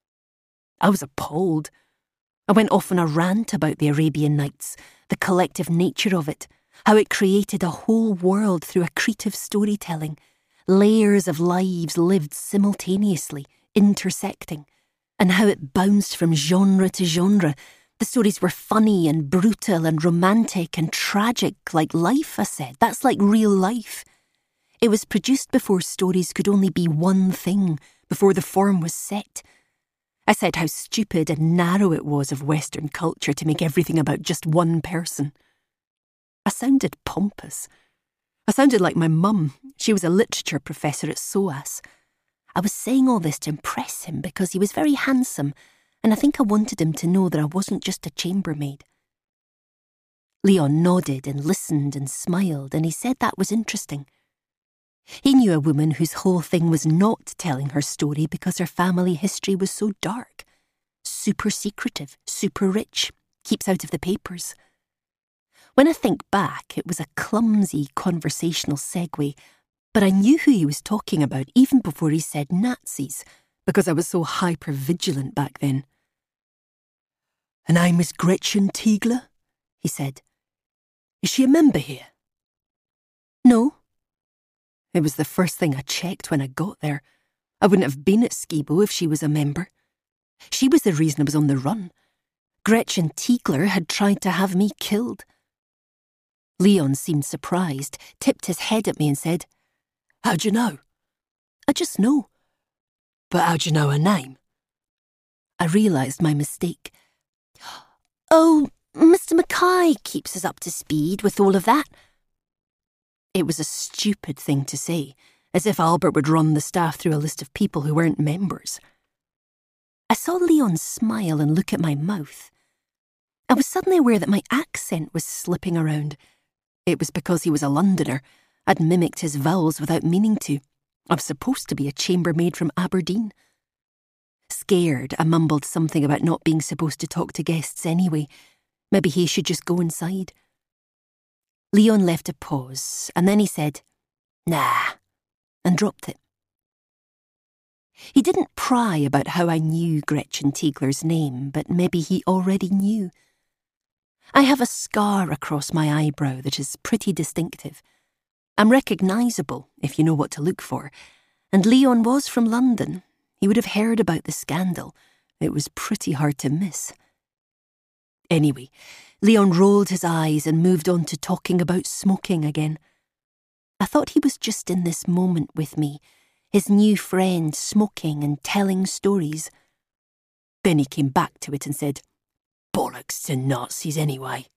I was appalled. I went off on a rant about the Arabian Nights, the collective nature of it, how it created a whole world through accretive storytelling, layers of lives lived simultaneously, intersecting, and how it bounced from genre to genre. The stories were funny and brutal and romantic and tragic, like life, I said. That's like real life. It was produced before stories could only be one thing, before the form was set. I said how stupid and narrow it was of Western culture to make everything about just one person. I sounded pompous. I sounded like my mum. She was a literature professor at SOAS. I was saying all this to impress him because he was very handsome, and I think I wanted him to know that I wasn't just a chambermaid. Leon nodded and listened and smiled, and he said that was interesting. He knew a woman whose whole thing was not telling her story because her family history was so dark. Super secretive, super rich, keeps out of the papers. When I think back, it was a clumsy conversational segue, but I knew who he was talking about even before he said Nazis, because I was so hyper-vigilant back then. Her name is Gretchen Tiegler, he said. Is she a member here? No. It was the first thing I checked when I got there. I wouldn't have been at Skibo if she was a member. She was the reason I was on the run. Gretchen Tiegler had tried to have me killed. Leon seemed surprised, tipped his head at me and said, How'd you know? I just know. But how'd you know her name? I realised my mistake. Oh, Mr. Mackay keeps us up to speed with all of that. It was a stupid thing to say, as if Albert would run the staff through a list of people who weren't members. I saw Leon smile and look at my mouth. I was suddenly aware that my accent was slipping around. It was because he was a Londoner. I'd mimicked his vowels without meaning to. I was supposed to be a chambermaid from Aberdeen. Scared, I mumbled something about not being supposed to talk to guests anyway. Maybe he should just go inside. Leon left a pause, and then he said, Nah, and dropped it. He didn't pry about how I knew Gretchen Tiegler's name, but maybe he already knew. I have a scar across my eyebrow that is pretty distinctive. I'm recognisable, if you know what to look for, and Leon was from London. He would have heard about the scandal. It was pretty hard to miss. Anyway, Leon rolled his eyes and moved on to talking about smoking again. I thought he was just in this moment with me, his new friend smoking and telling stories. Then he came back to it and said, Bollocks to Nazis anyway.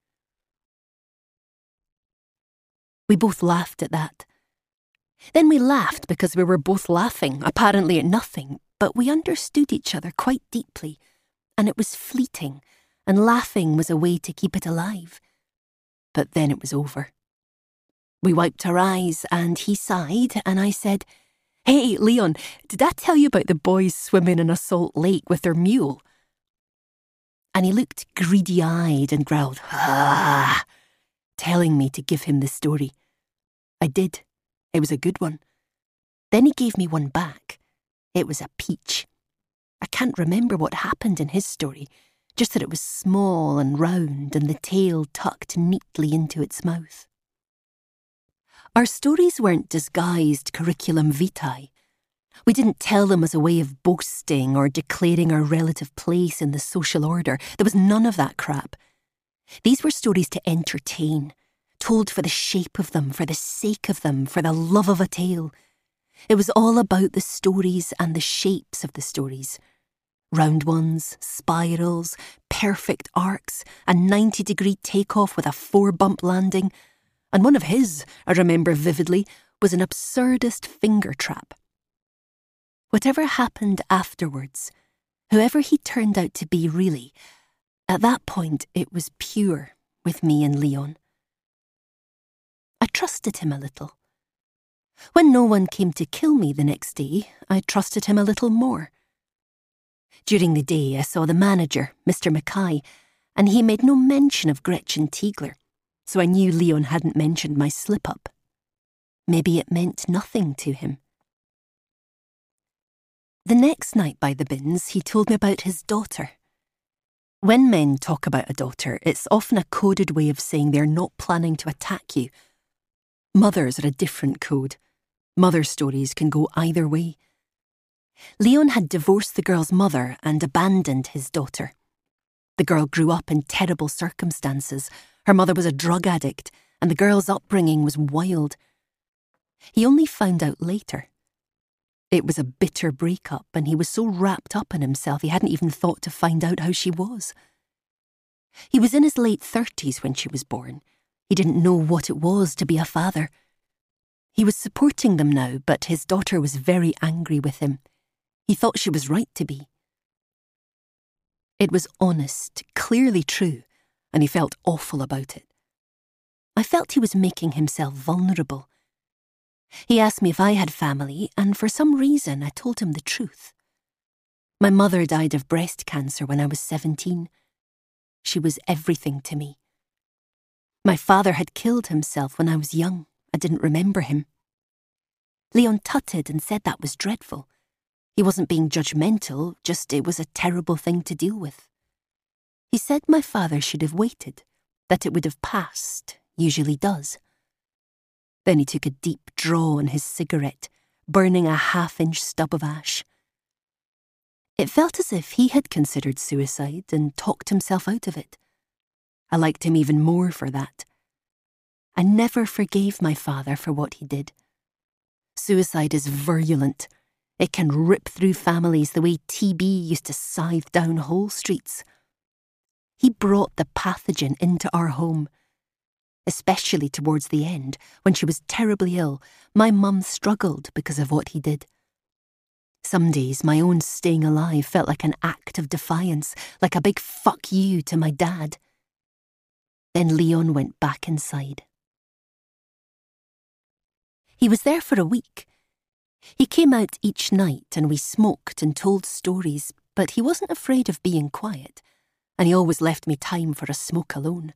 We both laughed at that. Then we laughed because we were both laughing, apparently at nothing, but we understood each other quite deeply, and it was fleeting, and laughing was a way to keep it alive. But then it was over. We wiped our eyes, and he sighed, and I said, Hey, Leon, did I tell you about the boys swimming in a salt lake with their mule? And he looked greedy-eyed and growled, Ah, telling me to give him the story. I did. It was a good one. Then he gave me one back. It was a peach. I can't remember what happened in his story, just that it was small and round and the tail tucked neatly into its mouth. Our stories weren't disguised curriculum vitae. We didn't tell them as a way of boasting or declaring our relative place in the social order. There was none of that crap. These were stories to entertain, told for the shape of them, for the sake of them, for the love of a tale. It was all about the stories and the shapes of the stories. Round ones, spirals, perfect arcs, a 90-degree takeoff with a 4-bump landing. And one of his, I remember vividly, was an absurdist finger trap. Whatever happened afterwards, whoever he turned out to be really, at that point it was pure with me and Leon. I trusted him a little. When no one came to kill me the next day, I trusted him a little more. During the day I saw the manager, Mr. Mackay, and he made no mention of Gretchen Tiegler, so I knew Leon hadn't mentioned my slip-up. Maybe it meant nothing to him. The next night by the bins, he told me about his daughter. When men talk about a daughter, it's often a coded way of saying they're not planning to attack you. Mothers are a different code. Mother stories can go either way. Leon had divorced the girl's mother and abandoned his daughter. The girl grew up in terrible circumstances. Her mother was a drug addict, and the girl's upbringing was wild. He only found out later. It was a bitter breakup, and he was so wrapped up in himself he hadn't even thought to find out how she was. He was in his late 30s when she was born. He didn't know what it was to be a father. He was supporting them now, but his daughter was very angry with him. He thought she was right to be. It was honest, clearly true, and he felt awful about it. I felt he was making himself vulnerable. He asked me if I had family, and for some reason I told him the truth. My mother died of breast cancer when I was 17. She was everything to me. My father had killed himself when I was young. I didn't remember him. Leon tutted and said that was dreadful. He wasn't being judgmental, just it was a terrible thing to deal with. He said my father should have waited, that it would have passed, usually does. Then he took a deep draw on his cigarette, burning a 1/2-inch stub of ash. It felt as if he had considered suicide and talked himself out of it. I liked him even more for that. I never forgave my father for what he did. Suicide is virulent. It can rip through families the way TB used to scythe down whole streets. He brought the pathogen into our home. Especially towards the end, when she was terribly ill, my mum struggled because of what he did. Some days my own staying alive felt like an act of defiance, like a big fuck you to my dad. Then Leon went back inside. He was there for a week. He came out each night and we smoked and told stories, but he wasn't afraid of being quiet, and he always left me time for a smoke alone.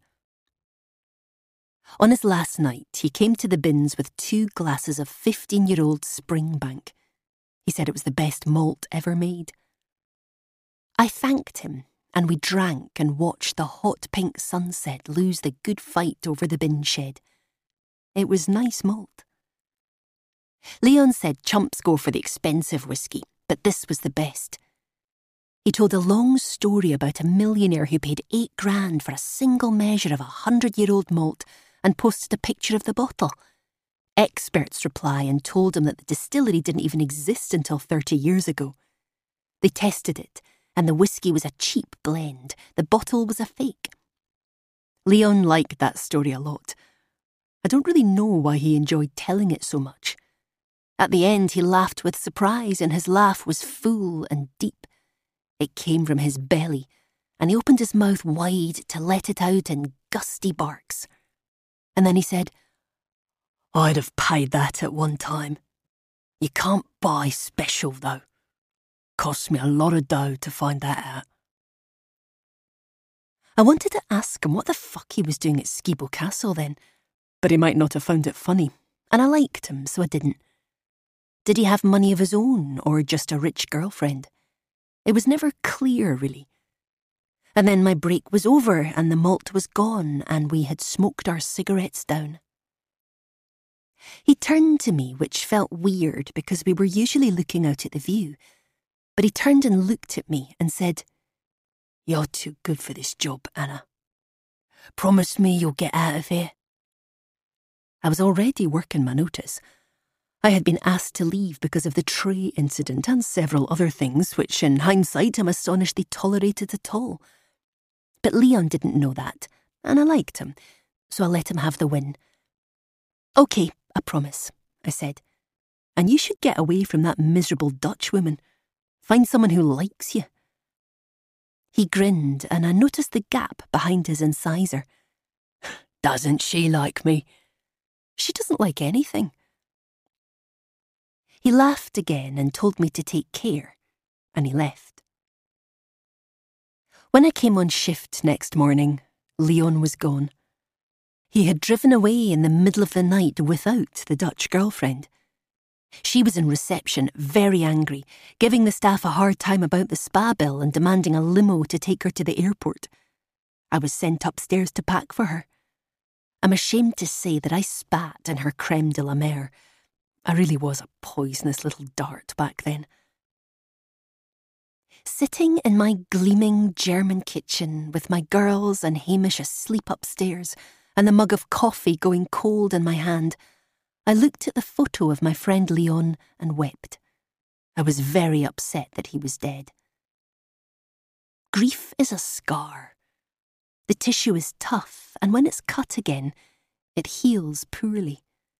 On his last night, he came to the bins with 2 glasses of 15-year-old Springbank. He said it was the best malt ever made. I thanked him, and we drank and watched the hot pink sunset lose the good fight over the bin shed. It was nice malt. Leon said chumps go for the expensive whiskey, but this was the best. He told a long story about a millionaire who paid $8,000 for a single measure of 100-year-old malt and posted a picture of the bottle. Experts reply and told him that the distillery didn't even exist until 30 years ago. They tested it, and the whiskey was a cheap blend. The bottle was a fake. Leon liked that story a lot. I don't really know why he enjoyed telling it so much. At the end, he laughed with surprise, and his laugh was full and deep. It came from his belly, and he opened his mouth wide to let it out in gusty barks. And then he said, "I'd have paid that at one time. You can't buy special, though. Cost me a lot of dough to find that out." I wanted to ask him what the fuck he was doing at Skibo Castle then, but he might not have found it funny, and I liked him, so I didn't. Did he have money of his own, or just a rich girlfriend? It was never clear, really. And then my break was over and the malt was gone and we had smoked our cigarettes down. He turned to me, which felt weird because we were usually looking out at the view, but he turned and looked at me and said, "You're too good for this job, Anna. Promise me you'll get out of here." I was already working my notice. I had been asked to leave because of the tray incident and several other things which in hindsight I'm astonished they tolerated at all. But Leon didn't know that, and I liked him, so I let him have the win. "OK, I promise," I said. "And you should get away from that miserable Dutch woman. Find someone who likes you." He grinned, and I noticed the gap behind his incisor. "Doesn't she like me?" "She doesn't like anything." He laughed again and told me to take care, and he left. When I came on shift next morning, Leon was gone. He had driven away in the middle of the night without the Dutch girlfriend. She was in reception, very angry, giving the staff a hard time about the spa bill and demanding a limo to take her to the airport. I was sent upstairs to pack for her. I'm ashamed to say that I spat in her creme de la mer. I really was a poisonous little dart back then. Sitting in my gleaming German kitchen with my girls and Hamish asleep upstairs and the mug of coffee going cold in my hand, I looked at the photo of my friend Leon and wept. I was very upset that he was dead. Grief is a scar. The tissue is tough, and when it's cut again, it heals poorly.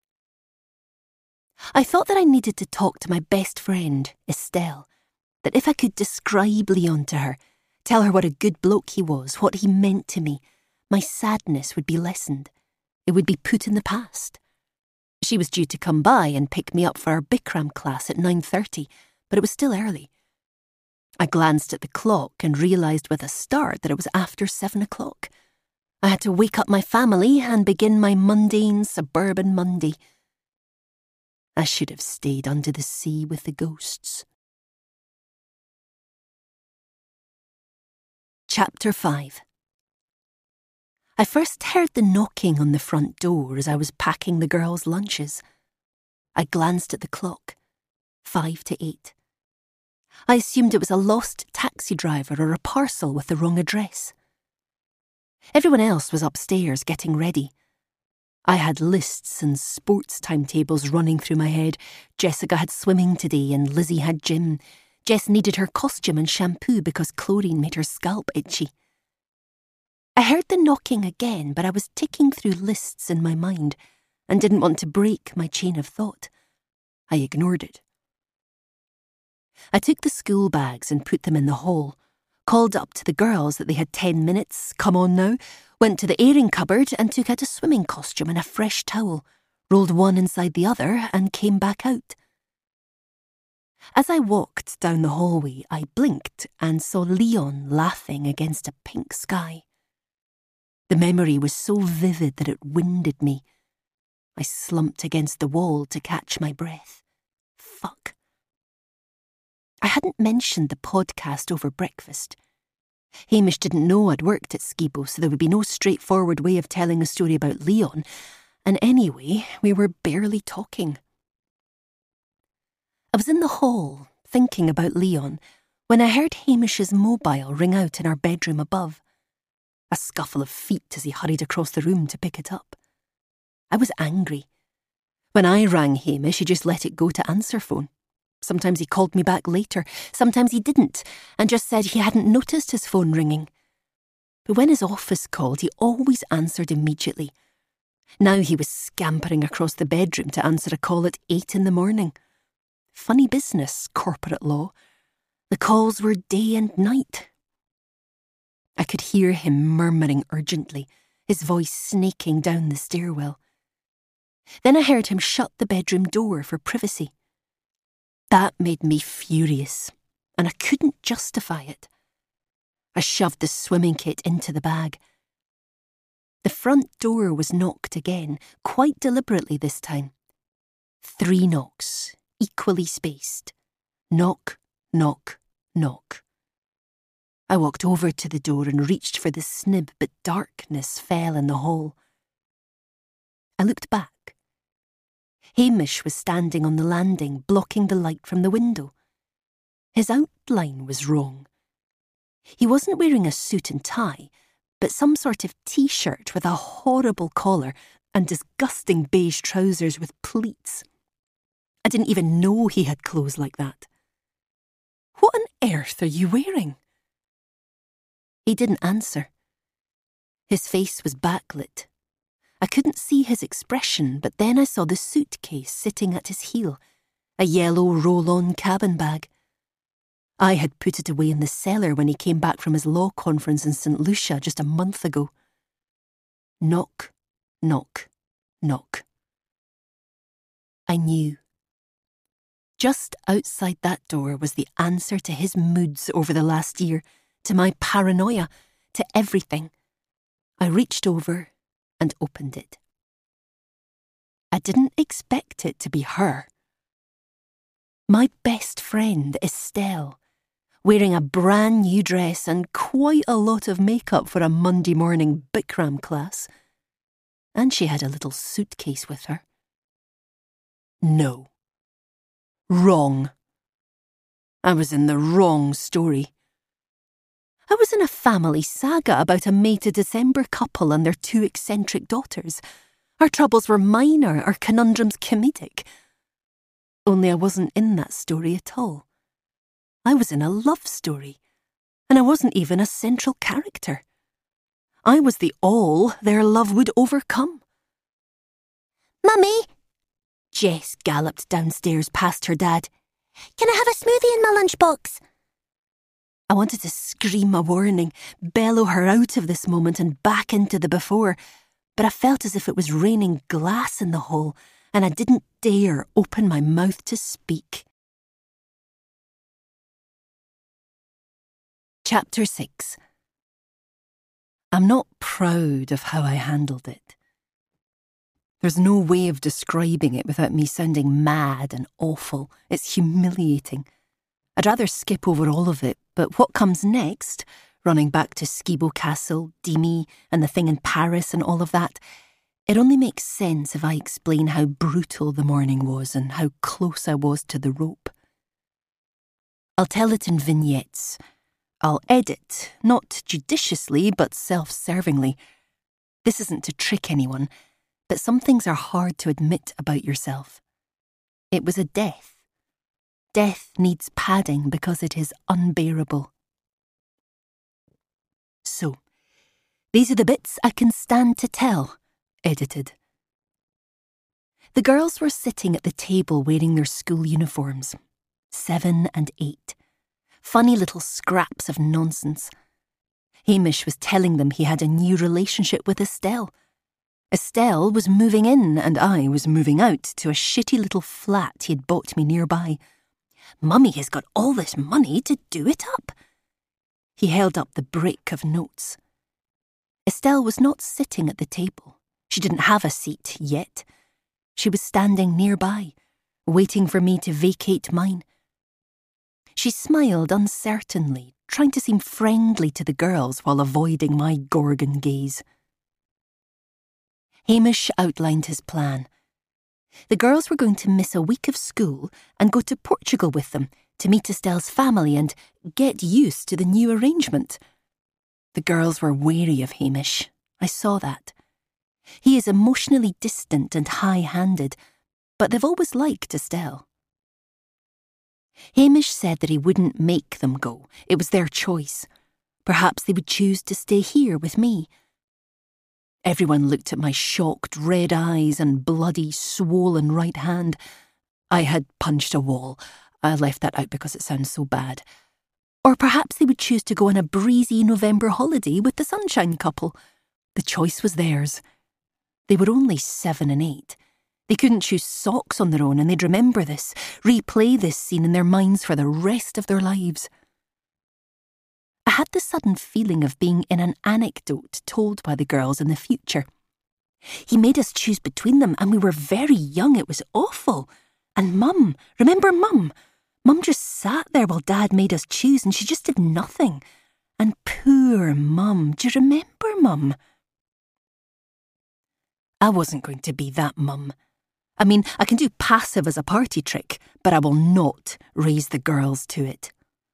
I thought that I needed to talk to my best friend, Estelle, that if I could describe Leon to her, tell her what a good bloke he was, what he meant to me, my sadness would be lessened. It would be put in the past. She was due to come by and pick me up for our Bikram class at 9:30, but it was still early. I glanced at the clock and realised with a start that it was after 7 o'clock. I had to wake up my family and begin my mundane suburban Monday. I should have stayed under the sea with the ghosts. Chapter 5. I first heard the knocking on the front door as I was packing the girls' lunches. I glanced at the clock. 5 to 8. I assumed it was a lost taxi driver or a parcel with the wrong address. Everyone else was upstairs getting ready. I had lists and sports timetables running through my head. Jessica had swimming today and Lizzie had gym. Jess needed her costume and shampoo because chlorine made her scalp itchy. I heard the knocking again, but I was ticking through lists in my mind and didn't want to break my chain of thought. I ignored it. I took the school bags and put them in the hall, called up to the girls that they had 10 minutes, come on now, went to the airing cupboard and took out a swimming costume and a fresh towel, rolled one inside the other and came back out. As I walked down the hallway, I blinked and saw Leon laughing against a pink sky. The memory was so vivid that it winded me. I slumped against the wall to catch my breath. Fuck. I hadn't mentioned the podcast over breakfast. Hamish didn't know I'd worked at Skibo, so there would be no straightforward way of telling a story about Leon, and anyway, we were barely talking. I was in the hall, thinking about Leon, when I heard Hamish's mobile ring out in our bedroom above. A scuffle of feet as he hurried across the room to pick it up. I was angry. When I rang Hamish, he just let it go to answer phone. Sometimes he called me back later, sometimes he didn't, and just said he hadn't noticed his phone ringing. But when his office called, he always answered immediately. Now he was scampering across the bedroom to answer a call at 8 in the morning. Funny business, corporate law. The calls were day and night. I could hear him murmuring urgently, his voice snaking down the stairwell. Then I heard him shut the bedroom door for privacy. That made me furious, and I couldn't justify it. I shoved the swimming kit into the bag. The front door was knocked again, quite deliberately this time. 3 knocks, equally spaced. Knock, knock, knock. I walked over to the door and reached for the snib, but darkness fell in the hall. I looked back. Hamish was standing on the landing, blocking the light from the window. His outline was wrong. He wasn't wearing a suit and tie, but some sort of t-shirt with a horrible collar and disgusting beige trousers with pleats. I didn't even know he had clothes like that. "What on earth are you wearing?" He didn't answer. His face was backlit. I couldn't see his expression, but then I saw the suitcase sitting at his heel, a yellow roll-on cabin bag. I had put it away in the cellar when he came back from his law conference in St. Lucia just a month ago. Knock, knock, knock. I knew. Just outside that door was the answer to his moods over the last year, to my paranoia, to everything. I reached over and opened it. I didn't expect it to be her. My best friend, Estelle, wearing a brand new dress and quite a lot of makeup for a Monday morning Bikram class. And she had a little suitcase with her. No. Wrong. I was in the wrong story. I was in a family saga about a May to December couple and their 2 eccentric daughters. Our troubles were minor, our conundrums comedic. Only I wasn't in that story at all. I was in a love story, and I wasn't even a central character. I was the all their love would overcome. "Mummy!" Jess galloped downstairs past her dad. "Can I have a smoothie in my lunchbox?" I wanted to scream a warning, bellow her out of this moment and back into the before, but I felt as if it was raining glass in the hall, and I didn't dare open my mouth to speak. Chapter 6. I'm not proud of how I handled it. There's no way of describing it without me sounding mad and awful. It's humiliating. I'd rather skip over all of it, but what comes next, running back to Skibo Castle, Dimi, and the thing in Paris and all of that, it only makes sense if I explain how brutal the morning was and how close I was to the rope. I'll tell it in vignettes. I'll edit, not judiciously, but self-servingly. This isn't to trick anyone, but some things are hard to admit about yourself. It was a death. Death needs padding because it is unbearable. So, these are the bits I can stand to tell, edited. The girls were sitting at the table wearing their school uniforms, 7 and 8. Funny little scraps of nonsense. Hamish was telling them he had a new relationship with Estelle. Estelle was moving in and I was moving out to a shitty little flat he had bought me nearby. Mummy has got all this money to do it up. He held up the brick of notes. Estelle was not sitting at the table. She didn't have a seat yet. She was standing nearby, waiting for me to vacate mine. She smiled uncertainly, trying to seem friendly to the girls while avoiding my Gorgon gaze. Hamish outlined his plan. The girls were going to miss a week of school and go to Portugal with them to meet Estelle's family and get used to the new arrangement. The girls were wary of Hamish. I saw that. He is emotionally distant and high-handed, but they've always liked Estelle. Hamish said that he wouldn't make them go. It was their choice. Perhaps they would choose to stay here with me. Everyone looked at my shocked red eyes and bloody, swollen right hand. I had punched a wall. I left that out because it sounds so bad. Or perhaps they would choose to go on a breezy November holiday with the Sunshine Couple. The choice was theirs. They were only 7 and 8. They couldn't choose socks on their own, and they'd remember this, replay this scene in their minds for the rest of their lives. I had the sudden feeling of being in an anecdote told by the girls in the future. He made us choose between them, and we were very young. It was awful. And Mum, remember Mum? Mum just sat there while Dad made us choose, and she just did nothing. And poor Mum, do you remember Mum? I wasn't going to be that Mum. I mean, I can do passive as a party trick, but I will not raise the girls to it.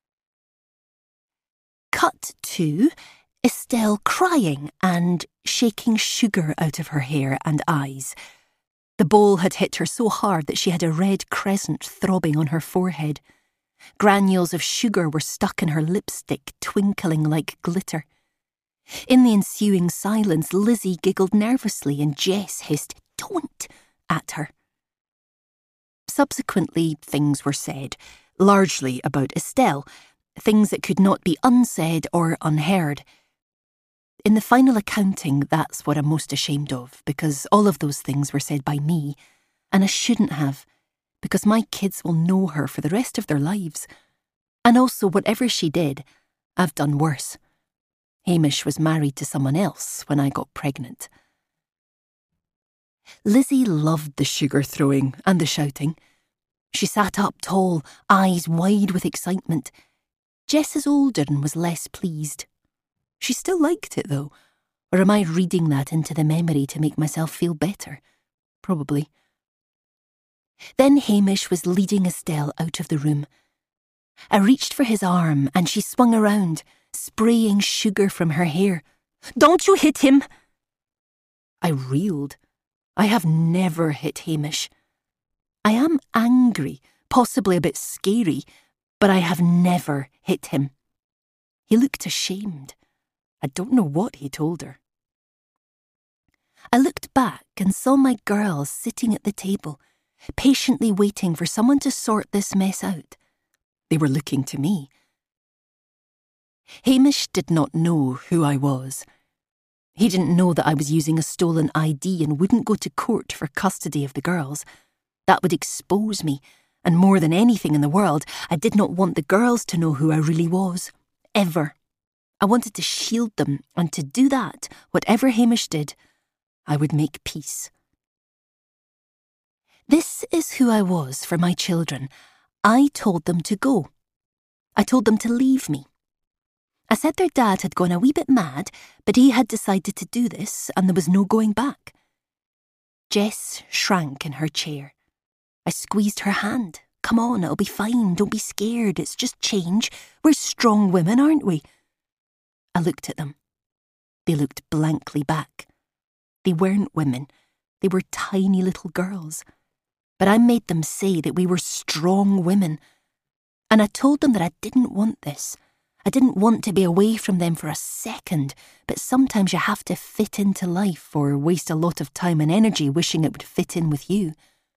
Cut to Estelle crying and shaking sugar out of her hair and eyes. The bowl had hit her so hard that she had a red crescent throbbing on her forehead. Granules of sugar were stuck in her lipstick, twinkling like glitter. In the ensuing silence, Lizzie giggled nervously and Jess hissed, "Don't!" at her. Subsequently, things were said, largely about Estelle, things that could not be unsaid or unheard. In the final accounting, that's what I'm most ashamed of, because all of those things were said by me, and I shouldn't have, because my kids will know her for the rest of their lives. And also, whatever she did, I've done worse. Hamish was married to someone else when I got pregnant. Lizzie loved the sugar throwing and the shouting. She sat up tall, eyes wide with excitement. Jess is older and was less pleased. She still liked it, though. Or am I reading that into the memory to make myself feel better? Probably. Then Hamish was leading Estelle out of the room. I reached for his arm and she swung around, spraying sugar from her hair. "Don't you hit him!" I reeled. I have never hit Hamish. I am angry, possibly a bit scary, but I have never hit him. He looked ashamed. I don't know what he told her. I looked back and saw my girls sitting at the table, patiently waiting for someone to sort this mess out. They were looking to me. Hamish did not know who I was. He didn't know that I was using a stolen ID and wouldn't go to court for custody of the girls. That would expose me, and more than anything in the world, I did not want the girls to know who I really was. Ever. I wanted to shield them, and to do that, whatever Hamish did, I would make peace. This is who I was for my children. I told them to go. I told them to leave me. I said their dad had gone a wee bit mad, but he had decided to do this, and there was no going back. Jess shrank in her chair. I squeezed her hand. "Come on, it'll be fine. Don't be scared. It's just change. We're strong women, aren't we?" I looked at them. They looked blankly back. They weren't women. They were tiny little girls. But I made them say that we were strong women. And I told them that I didn't want this. I didn't want to be away from them for a second, but sometimes you have to fit into life or waste a lot of time and energy wishing it would fit in with you.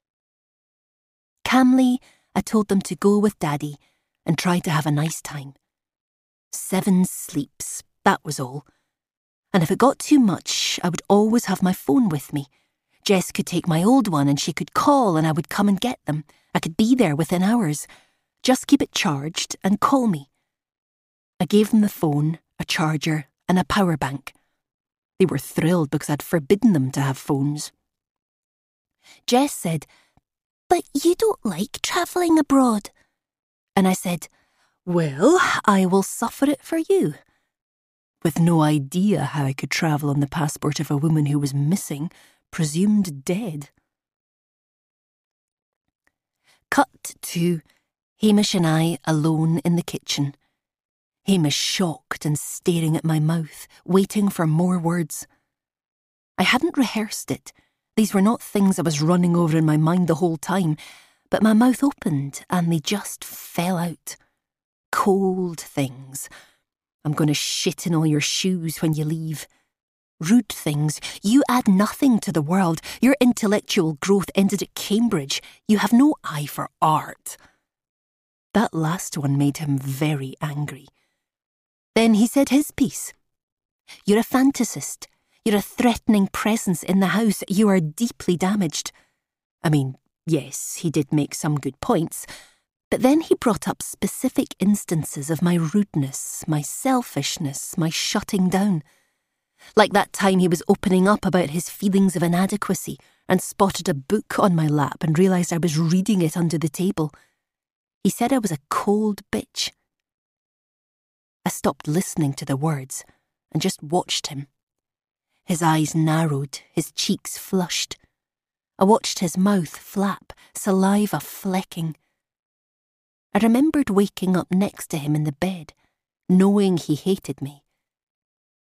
Calmly, I told them to go with Daddy and try to have a nice time. 7 sleeps, that was all. And if it got too much, I would always have my phone with me. Jess could take my old one and she could call and I would come and get them. I could be there within hours. Just keep it charged and call me. I gave them the phone, a charger and a power bank. They were thrilled because I'd forbidden them to have phones. Jess said, "But you don't like travelling abroad." And I said, "Well, I will suffer it for you." With no idea how I could travel on the passport of a woman who was missing, presumed dead. Cut to Hamish and I alone in the kitchen. Hamish shocked and staring at my mouth, waiting for more words. I hadn't rehearsed it. These were not things I was running over in my mind the whole time, but my mouth opened and they just fell out. Cold things. "I'm going to shit in all your shoes when you leave." Rude things. "You add nothing to the world. Your intellectual growth ended at Cambridge. You have no eye for art." That last one made him very angry. Then he said his piece. "You're a fantasist. You're a threatening presence in the house. You are deeply damaged." I mean, yes, he did make some good points, but then he brought up specific instances of my rudeness, my selfishness, my shutting down. Like that time he was opening up about his feelings of inadequacy and spotted a book on my lap and realised I was reading it under the table. He said I was a cold bitch. I stopped listening to the words and just watched him. His eyes narrowed, his cheeks flushed. I watched his mouth flap, saliva flecking. I remembered waking up next to him in the bed, knowing he hated me,